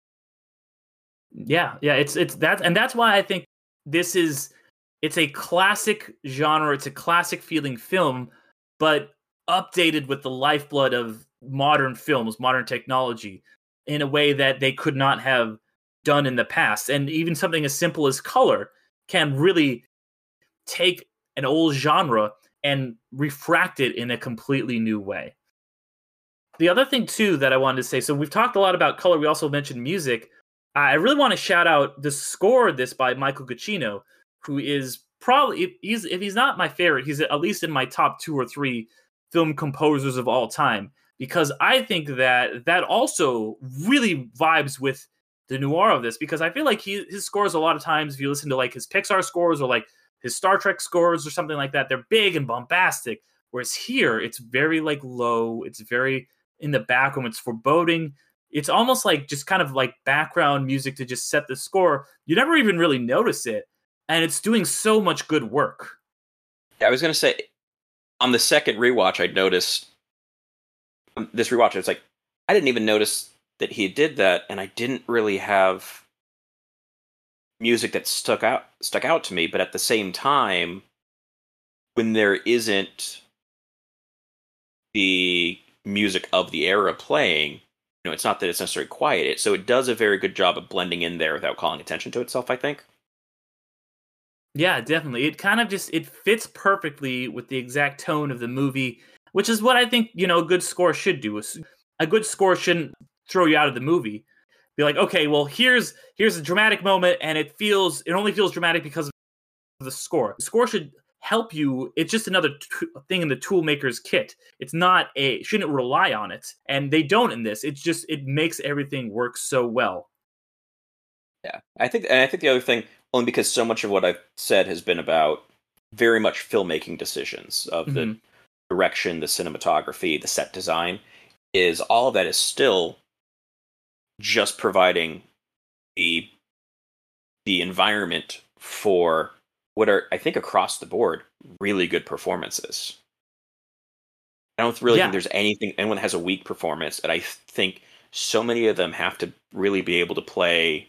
Yeah, yeah, it's it's that, and that's why I think this is it's a classic genre, it's a classic feeling film, but updated with the lifeblood of modern films, modern technology, in a way that they could not have done in the past. And even something as simple as color can really take an old genre and refract it in a completely new way. The other thing, too, that I wanted to say, so we've talked a lot about color, we also mentioned music. I really want to shout out the score of this by Michael Giacchino, who is probably, if he's, if he's not my favorite, he's at least in my top two or three film composers of all time, because I think that that also really vibes with the noir of this, because I feel like he, his scores a lot of times, if you listen to like his Pixar scores or like his Star Trek scores or something like that, they're big and bombastic, Whereas here, it's very like low. It's very in the background. It's foreboding. It's almost like just kind of like background music to just set the score. You never even really notice it. And it's doing so much good work. I was going to say, on the second rewatch, I noticed this rewatch. I was like, I didn't even notice that he did that, and I didn't really have music that stuck out stuck out to me. But at the same time, when there isn't the music of the era playing, you know, it's not that it's necessarily quiet. So it does a very good job of blending in there without calling attention to itself, I think. Yeah, definitely. It kind of just, it fits perfectly with the exact tone of the movie, which is what I think, you know, a good score should do. A good score shouldn't throw you out of the movie. Be like, okay, well, here's here's a dramatic moment, and it feels, it only feels dramatic because of the score. The score should help you. It's just another t- thing in the tool maker's kit. It's not a, shouldn't rely on it. And they don't in this. It's just, it makes everything work so well. Yeah, I think, and I think the other thing, only because so much of what I've said has been about very much filmmaking decisions of the mm-hmm. direction, the cinematography, the set design, is all of that is still just providing the the environment for what are, I think, across the board, really good performances. I don't really yeah. think there's anything, anyone that has a weak performance, and I think so many of them have to really be able to play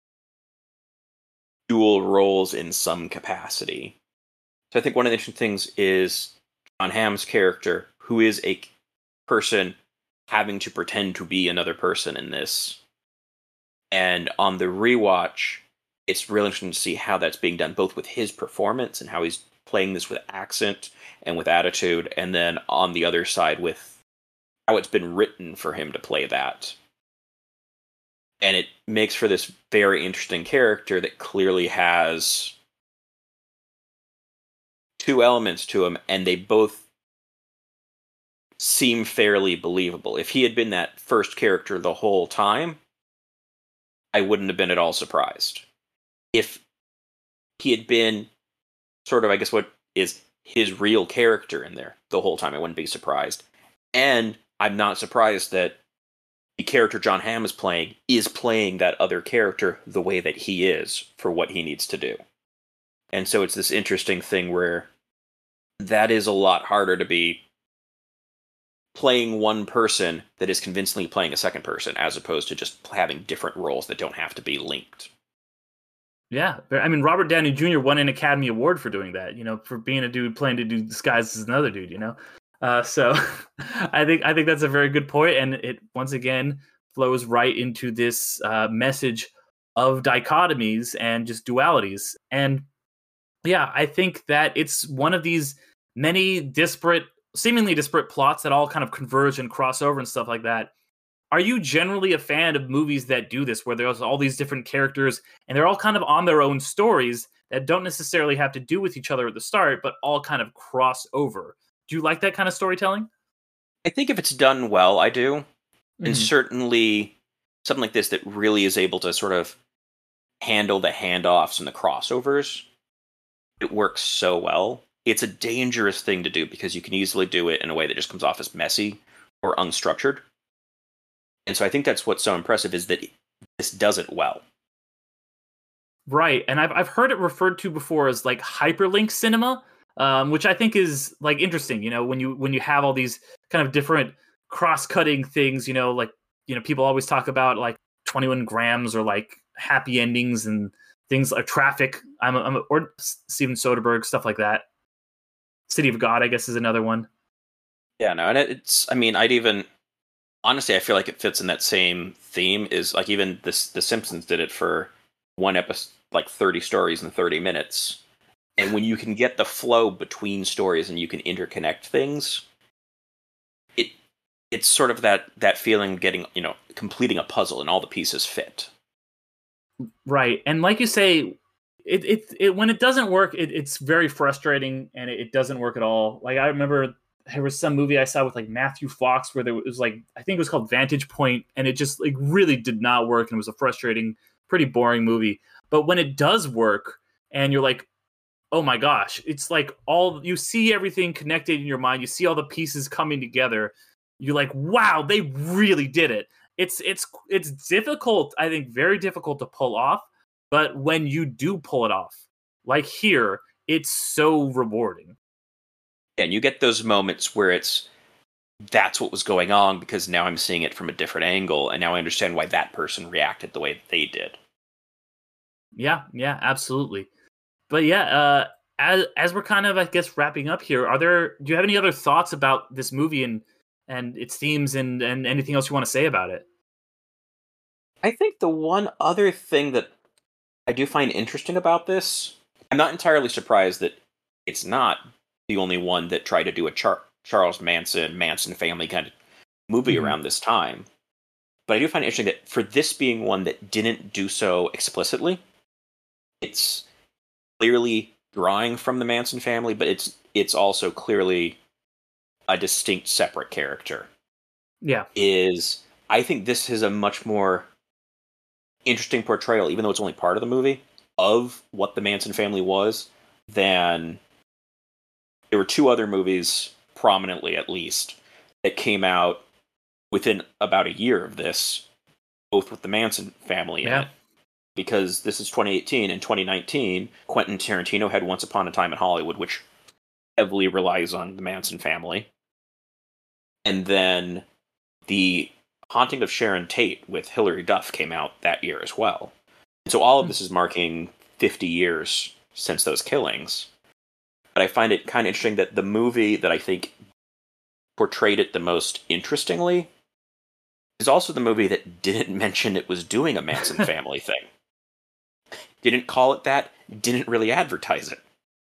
dual roles in some capacity. So I think one of the interesting things is Jon Hamm's character, who is a person having to pretend to be another person in this. And on the rewatch, it's really interesting to see how that's being done, both with his performance and how he's playing this with accent and with attitude, and then on the other side with how it's been written for him to play that. And it makes for this very interesting character that clearly has two elements to him, and they both seem fairly believable. If he had been that first character the whole time, I wouldn't have been at all surprised. If he had been sort of, I guess, what is his real character in there the whole time, I wouldn't be surprised. And I'm not surprised that the character Jon Hamm is playing is playing that other character the way that he is for what he needs to do. And so it's this interesting thing where that is a lot harder to be playing one person that is convincingly playing a second person, as opposed to just having different roles that don't have to be linked. Yeah, I mean, Robert Downey Junior won an Academy Award for doing that, you know, for being a dude playing to do disguised as another dude, you know? Uh, so I think I think that's a very good point, and it once again flows right into this uh, message of dichotomies and just dualities. And yeah, I think that it's one of these many disparate, seemingly disparate plots that all kind of converge and cross over and stuff like that. Are you generally a fan of movies that do this, where there's all these different characters and they're all kind of on their own stories that don't necessarily have to do with each other at the start, but all kind of cross over? Do you like that kind of storytelling? I think if it's done well, I do. Mm-hmm. And certainly something like this that really is able to sort of handle the handoffs and the crossovers, it works so well. It's a dangerous thing to do because you can easily do it in a way that just comes off as messy or unstructured. And so I think that's what's so impressive, is that this does it well. Right. And I've I've heard it referred to before as like hyperlink cinema, um, which I think is like interesting, you know, when you when you have all these kind of different cross-cutting things, you know, like, you know, people always talk about like twenty-one grams or like happy endings and things like Traffic. I'm, a, I'm a, or Steven Soderbergh, stuff like that. City of God, I guess, is another one. Yeah, no, and it's, I mean, I'd even, honestly, I feel like it fits in that same theme. Is like even this, The Simpsons did it for one episode, like thirty stories in thirty minutes. And when you can get the flow between stories and you can interconnect things, it it's sort of that that feeling of getting, you know, completing a puzzle and all the pieces fit. Right, and like you say, it it, it when it doesn't work, it, it's very frustrating, and it, it doesn't work at all. Like I remember there was some movie I saw with like Matthew Fox where there was like, I think it was called Vantage Point, and it just like really did not work, and it was a frustrating, pretty boring movie. But when it does work, and you're like, oh my gosh, it's like all you see everything connected in your mind. You see all the pieces coming together. You're like, wow, they really did it. It's it's it's difficult, I think, very difficult to pull off. But when you do pull it off, like here, it's so rewarding. And you get those moments where it's that's what was going on because now I'm seeing it from a different angle, and now I understand why that person reacted the way they did. Yeah, yeah, absolutely. But yeah, uh, as as we're kind of, I guess, wrapping up here, are there? Do you have any other thoughts about this movie and and its themes and and anything else you want to say about it? I think the one other thing that I do find interesting about this, I'm not entirely surprised that it's not the only one that tried to do a Char- Charles Manson, Manson family kind of movie mm-hmm. around this time. But I do find it interesting that for this being one that didn't do so explicitly, it's clearly drawing from the Manson family, but it's it's also clearly a distinct separate character. Yeah. Is I think this is a much more interesting portrayal, even though it's only part of the movie, of what the Manson family was, than there were two other movies, prominently at least, that came out within about a year of this, both with the Manson family in yeah. it. Because this is twenty eighteen, and twenty nineteen, Quentin Tarantino had Once Upon a Time in Hollywood, which heavily relies on the Manson family. And then the Haunting of Sharon Tate with Hilary Duff came out that year as well. And so all of this is marking fifty years since those killings. But I find it kind of interesting that the movie that I think portrayed it the most interestingly is also the movie that didn't mention it was doing a Manson family thing. Didn't call it that, didn't really advertise it.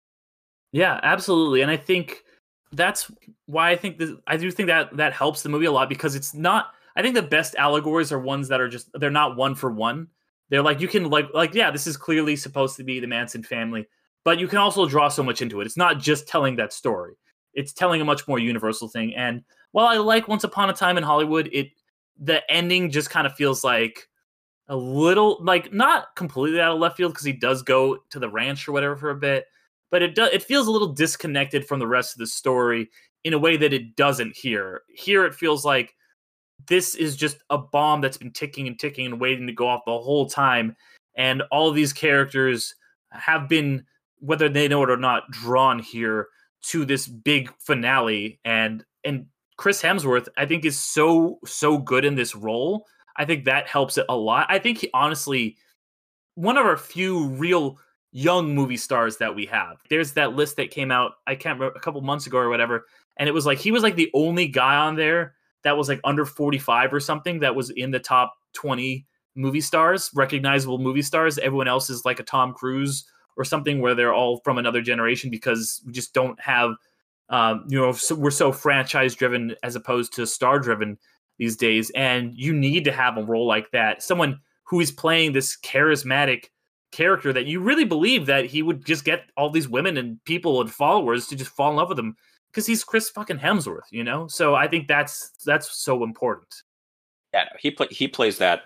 Yeah, absolutely. And I think that's why I think this, I do think that that helps the movie a lot, because it's not, I think the best allegories are ones that are just, they're not one for one. They're like, you can like, like, yeah, this is clearly supposed to be the Manson family, but you can also draw so much into it. It's not just telling that story. It's telling a much more universal thing. And while I like Once Upon a Time in Hollywood, it, the ending just kind of feels like a little, like, not completely out of left field, because he does go to the ranch or whatever for a bit, but it does, it feels a little disconnected from the rest of the story in a way that it doesn't here. Here it feels like this is just a bomb that's been ticking and ticking and waiting to go off the whole time. And all of these characters have been, whether they know it or not, drawn here to this big finale. And and Chris Hemsworth, I think, is so, so good in this role. I think that helps it a lot. I think he, honestly, one of our few real young movie stars that we have. There's that list that came out, I can't remember, a couple months ago or whatever, and it was like he was like the only guy on there that was like under forty-five or something that was in the top twenty movie stars, recognizable movie stars. Everyone else is like a Tom Cruise or something, where they're all from another generation, because we just don't have, um, you know, so we're so franchise driven as opposed to star driven these days. And you need to have a role like that. Someone who is playing this charismatic character that you really believe that he would just get all these women and people and followers to just fall in love with him, because he's Chris fucking Hemsworth, you know? So I think that's that's so important. Yeah, no, he play, he plays that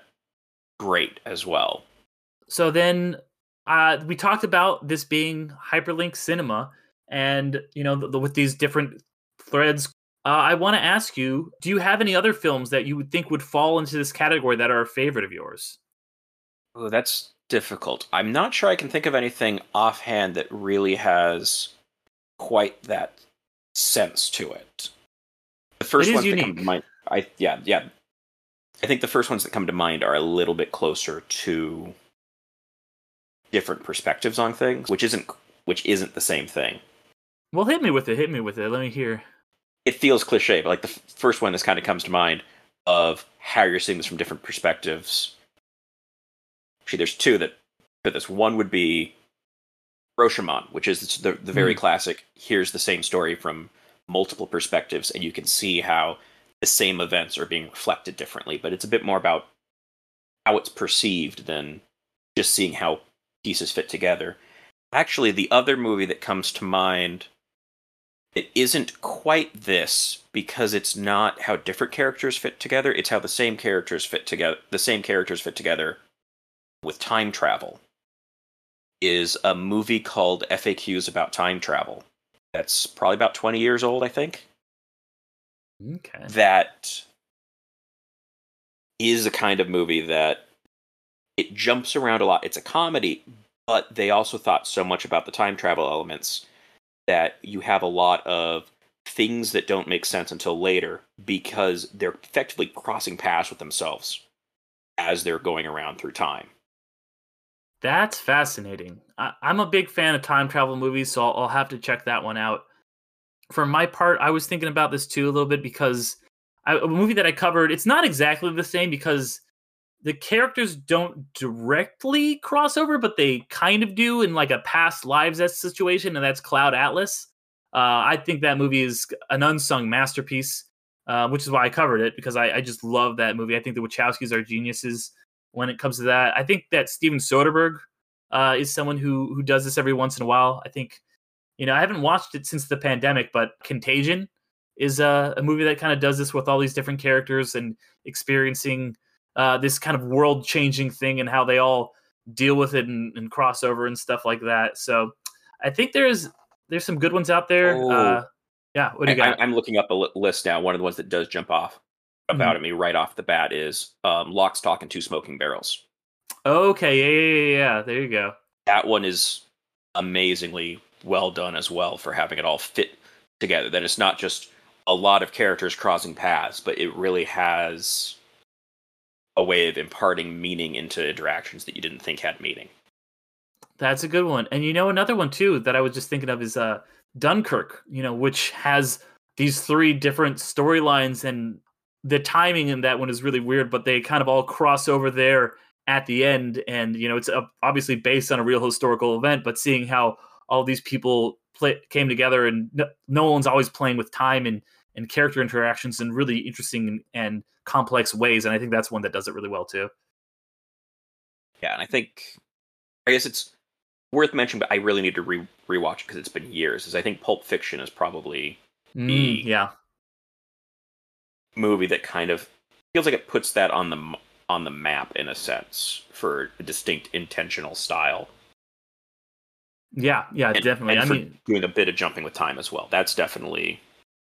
great as well. So then uh, we talked about this being hyperlink cinema, and, you know, the, the, with these different threads, uh, I want to ask you, do you have any other films that you would think would fall into this category that are a favorite of yours? Oh, that's difficult. I'm not sure I can think of anything offhand that really has quite that sense to it. The first it is ones unique. that come to mind, I yeah yeah, I think the first ones that come to mind are a little bit closer to different perspectives on things, which isn't which isn't the same thing. Well, hit me with it. Hit me with it. Let me hear. It feels cliche, but like the f- first one that kind of comes to mind of how you're seeing this from different perspectives. Actually, there's two that fit this. One would be Rashomon, which is the, the very mm. classic, here's the same story from multiple perspectives, and you can see how the same events are being reflected differently, but it's a bit more about how it's perceived than just seeing how pieces fit together. Actually, the other movie that comes to mind, it isn't quite this, because it's not how different characters fit together, it's how the same characters fit together, the same characters fit together with time travel, is a movie called F A Qs About Time Travel. That's probably about twenty years old, I think. Okay. That is a kind of movie that it jumps around a lot. It's a comedy, but they also thought so much about the time travel elements that you have a lot of things that don't make sense until later because they're effectively crossing paths with themselves as they're going around through time. That's fascinating. I, I'm a big fan of time travel movies, so I'll, I'll have to check that one out. For my part, I was thinking about this too a little bit because I, a movie that I covered, it's not exactly the same because the characters don't directly cross over, but they kind of do in like a past lives situation, and that's Cloud Atlas. Uh, I think that movie is an unsung masterpiece, uh, which is why I covered it, because I, I just love that movie. I think the Wachowskis are geniuses when it comes to that. I think that Steven Soderbergh uh, is someone who who does this every once in a while. I think, you know, I haven't watched it since the pandemic, but Contagion is a, a movie that kind of does this with all these different characters and experiencing uh, this kind of world-changing thing and how they all deal with it and, and cross over and stuff like that. So I think there's there's some good ones out there. Oh. Uh, yeah, what do you I, got? I'm looking up a li- list now. One of the ones that does jump off about Mm-hmm. at me right off the bat is um, Lock, Stock, and Two Smoking Barrels. Okay, yeah, yeah, yeah, yeah. There you go. That one is amazingly well done as well for having it all fit together. That it's not just a lot of characters crossing paths, but it really has a way of imparting meaning into interactions that you didn't think had meaning. That's a good one. And you know, another one too that I was just thinking of is uh, Dunkirk, you know, which has these three different storylines, and the timing in that one is really weird, but they kind of all cross over there at the end. And, you know, it's uh, obviously based on a real historical event, but seeing how all these people play, came together, and no, no one's always playing with time and, and character interactions in really interesting and, and complex ways. And I think that's one that does it really well too. Yeah, and I think, I guess it's worth mentioning, but I really need to re- rewatch it because it's been years. Is I think Pulp Fiction is probably Mm, the yeah. movie that kind of feels like it puts that on the on the map in a sense for a distinct intentional style. Yeah, yeah, And, definitely. and I for mean, doing a bit of jumping with time as well. That's definitely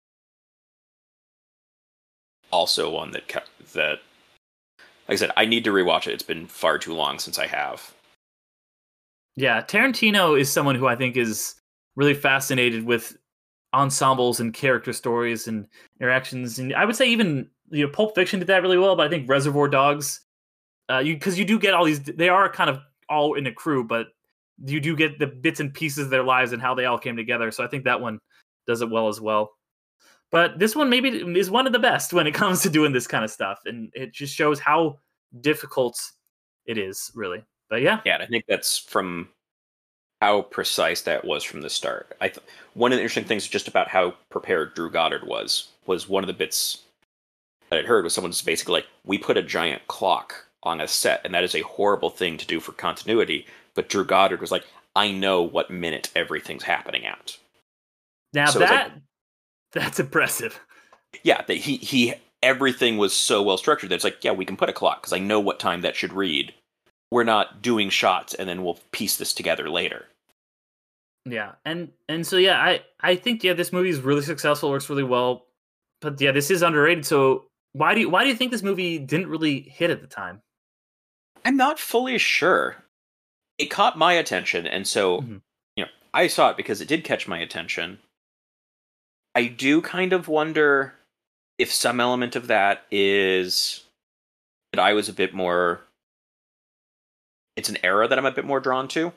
also one that ca- that like I said, I need to rewatch it. It's been far too long since I have. yeah, Tarantino is someone who I think is really fascinated with ensembles and character stories and interactions. And I would say even, you know, Pulp Fiction did that really well, but I think Reservoir Dogs, uh, you because you do get all these, they are kind of all in a crew, but you do get the bits and pieces of their lives and how they all came together. So I think that one does it well as well. But this one maybe is one of the best when it comes to doing this kind of stuff. And it just shows how difficult it is, really. But yeah. Yeah, and I think that's from how precise that was from the start. I th- one of the interesting things just about how prepared Drew Goddard was was one of the bits that I'd heard was someone's basically like, we put a giant clock on a set, and that is a horrible thing to do for continuity. But Drew Goddard was like, I know what minute everything's happening at. Now So it's that like- that's impressive. Yeah, that he he everything was so well structured that it's like, yeah, we can put a clock because I know what time that should read. We're not doing shots and then we'll piece this together later. Yeah, and and so yeah, I I think yeah, this movie is really successful, works really well, but yeah, this is underrated. So why do you why do you think this movie didn't really hit at the time? I'm not fully sure. It caught my attention, and so Mhm. you know, I saw it because it did catch my attention. I do kind of wonder if some element of that is that I was a bit more. It's an era that I'm a bit more drawn to.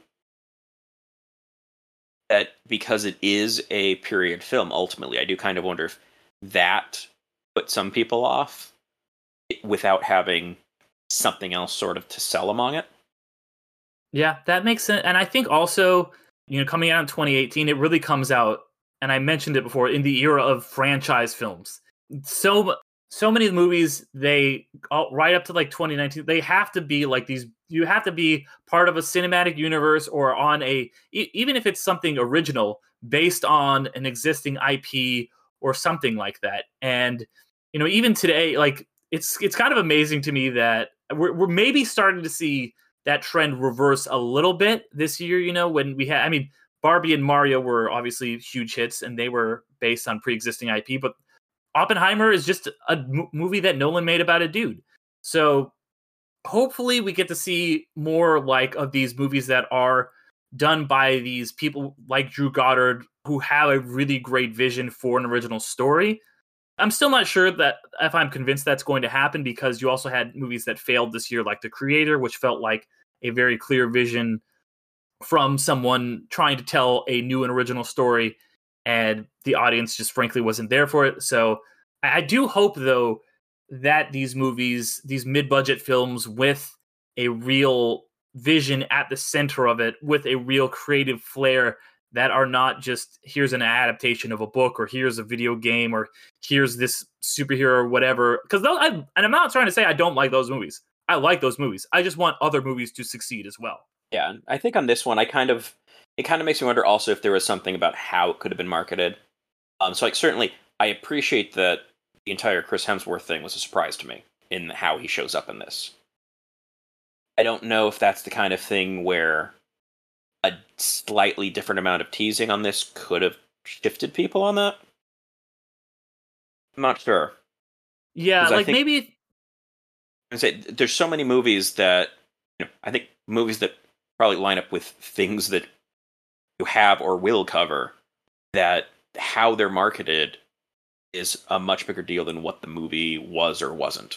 That because it is a period film, ultimately, I do kind of wonder if that put some people off without having something else sort of to sell among it. Yeah, that makes sense. And I think also, you know, coming out in twenty eighteen, it really comes out, and I mentioned it before, in the era of franchise films. So so many movies, they all, right up to like twenty nineteen, they have to be like these. You have to be part of a cinematic universe or on a, e- even if it's something original based on an existing I P or something like that. And you know, even today, like it's it's kind of amazing to me that we're we're maybe starting to see that trend reverse a little bit this year. You know, when we had, I mean, Barbie and Mario were obviously huge hits, and they were based on pre-existing I P. But Oppenheimer is just a m- movie that Nolan made about a dude. So hopefully, we get to see more like of these movies that are done by these people like Drew Goddard who have a really great vision for an original story. I'm still not sure that if I'm convinced that's going to happen, because you also had movies that failed this year, like The Creator, which felt like a very clear vision from someone trying to tell a new and original story, and the audience just frankly wasn't there for it. So I do hope, though, that these movies, these mid-budget films with a real vision at the center of it, with a real creative flair, that are not just here's an adaptation of a book, or here's a video game, or here's this superhero or whatever. Because I, and I'm not trying to say I don't like those movies. I like those movies. I just want other movies to succeed as well. Yeah, I think on this one, I kind of it kind of makes me wonder also if there was something about how it could have been marketed. Um, so like certainly I appreciate that the entire Chris Hemsworth thing was a surprise to me in how he shows up in this. I don't know if that's the kind of thing where a slightly different amount of teasing on this could have shifted people on that. I'm not sure. Yeah, like think, maybe. I say there's so many movies that, you know, I think movies that probably line up with things that you have or will cover, that how they're marketed is a much bigger deal than what the movie was or wasn't.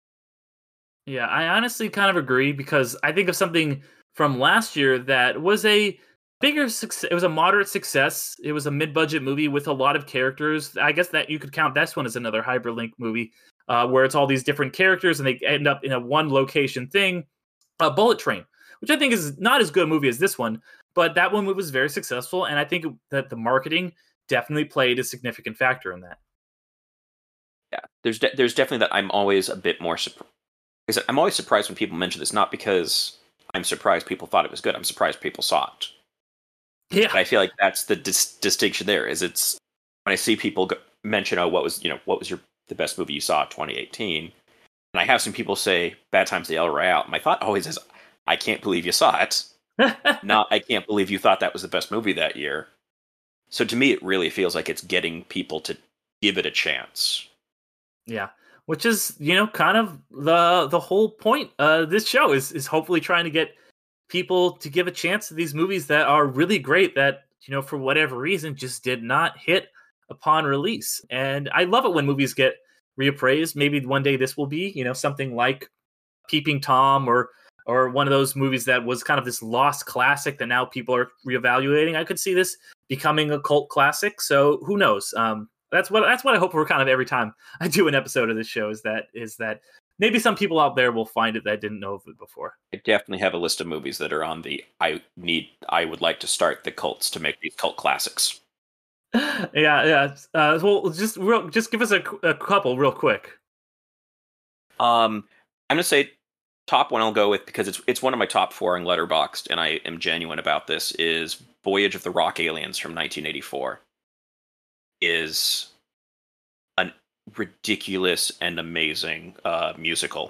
Yeah, I honestly kind of agree, because I think of something from last year that was a bigger success. It was a moderate success. It was a mid-budget movie with a lot of characters. I guess that you could count this one as another hyperlink movie, uh, where it's all these different characters and they end up in a one location thing. Uh, Bullet Train, which I think is not as good a movie as this one, but that one was very successful, and I think that the marketing definitely played a significant factor in that. Yeah, there's de- there's definitely that. I'm always a bit more surprised. I'm always surprised when people mention this, not because I'm surprised people thought it was good. I'm surprised people saw it. Yeah, but I feel like that's the dis- distinction. There is, it's when I see people go- mention, "Oh, what was you know what was your the best movie you saw twenty eighteen?" and I have some people say "Bad Times at the El Royale." My thought always is, "I can't believe you saw it." Not, "I can't believe you thought that was the best movie that year." So to me, it really feels like it's getting people to give it a chance. Yeah. Which is, you know, kind of the the whole point of this show is is hopefully trying to get people to give a chance to these movies that are really great, that, you know, for whatever reason just did not hit upon release. And I love it when movies get reappraised. Maybe one day this will be, you know, something like Peeping Tom, or or one of those movies that was kind of this lost classic that now people are reevaluating. I could see this becoming a cult classic. So who knows? Um, That's what that's what I hope for kind of every time I do an episode of this show, is that is that maybe some people out there will find it that didn't know of it before. I definitely have a list of movies that are on the I need I would like to start the cults to make these cult classics. yeah, yeah. Uh, well, just real, just give us a, a couple real quick. Um, I'm gonna say top one I'll go with, because it's it's one of my top four in Letterboxd, and I am genuine about this, is Voyage of the Rock Aliens from nineteen eighty-four. Is an ridiculous and amazing uh, musical.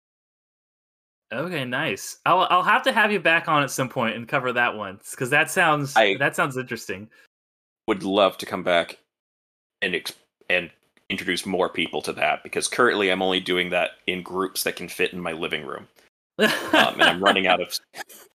Okay, nice. I'll I'll have to have you back on at some point and cover that one, because that sounds I that sounds interesting. Would love to come back and exp- and introduce more people to that, because currently I'm only doing that in groups that can fit in my living room, um, and I'm running out of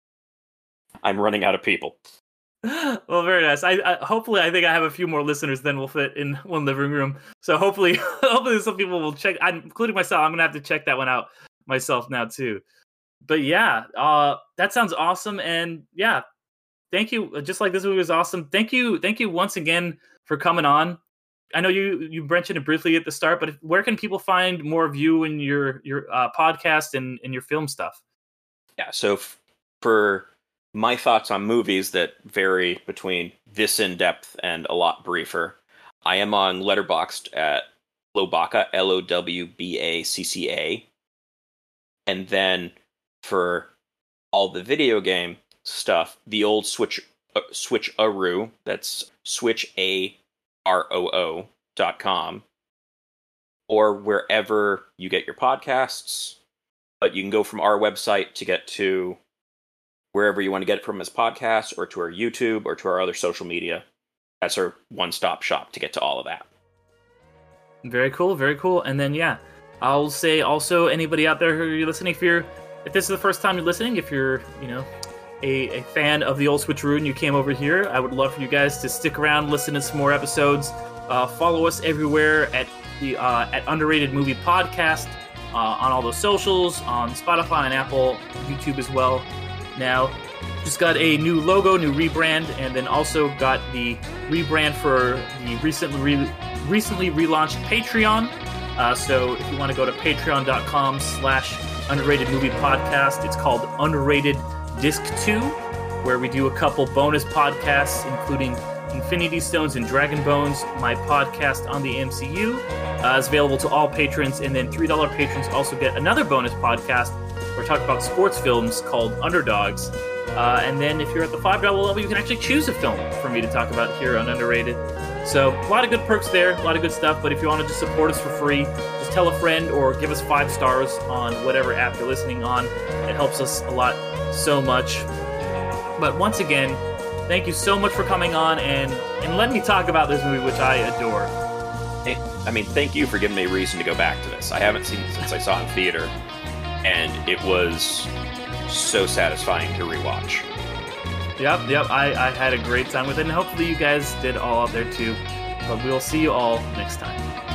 I'm running out of people. Well, very nice. I, I hopefully I think I have a few more listeners than will fit in one living room. So hopefully, hopefully some people will check, I'm, including myself. I'm gonna have to check that one out myself now too. But yeah, uh, that sounds awesome. And yeah, thank you. Just like this movie was awesome. Thank you, thank you once again for coming on. I know you you mentioned it briefly at the start, but where can people find more of you and your your uh, podcast and, and your film stuff? Yeah, so f- for my thoughts on movies that vary between this in-depth and a lot briefer, I am on Letterboxd at Lowbacca, L O W B A C C A. And then for all the video game stuff, the old Switch uh, Switch-aroo, that's Switch A R O O dot com, or wherever you get your podcasts. But you can go from our website to get to wherever you want to get it from as podcasts, or to our YouTube, or to our other social media. That's our one-stop shop to get to all of that. Very cool, very cool. And then, yeah, I'll say also, anybody out there who you're listening, if you're, if this is the first time you're listening, if you're, you know, a, a fan of the Old Switcheroo and you came over here, I would love for you guys to stick around, listen to some more episodes. Uh, follow us everywhere at the uh, at Underrated Movie Podcast, uh, on all those socials, on Spotify and Apple, YouTube as well. Now, just got a new logo, new rebrand, and then also got the rebrand for the recently re- recently relaunched Patreon. Uh, so if you want to go to patreon.com slash underrated movie podcast, it's called Underrated Disc two, where we do a couple bonus podcasts, including Infinity Stones and Dragon Bones, my podcast on the M C U. Uh, is available to all patrons, and then three dollars patrons also get another bonus podcast where we talk about sports films called Underdogs. Uh, and then if you're at the five dollars level, you can actually choose a film for me to talk about here on Underrated. So a lot of good perks there, a lot of good stuff. But if you want to just support us for free, just tell a friend or give us five stars on whatever app you're listening on. It helps us a lot, so much. But once again, thank you so much for coming on and, and let me talk about this movie, which I adore. Hey, I mean, thank you for giving me a reason to go back to this. I haven't seen it since I saw it in theater, and it was so satisfying to rewatch. Yep, yep, I, I had a great time with it, and hopefully you guys did all out there too. But we'll see you all next time.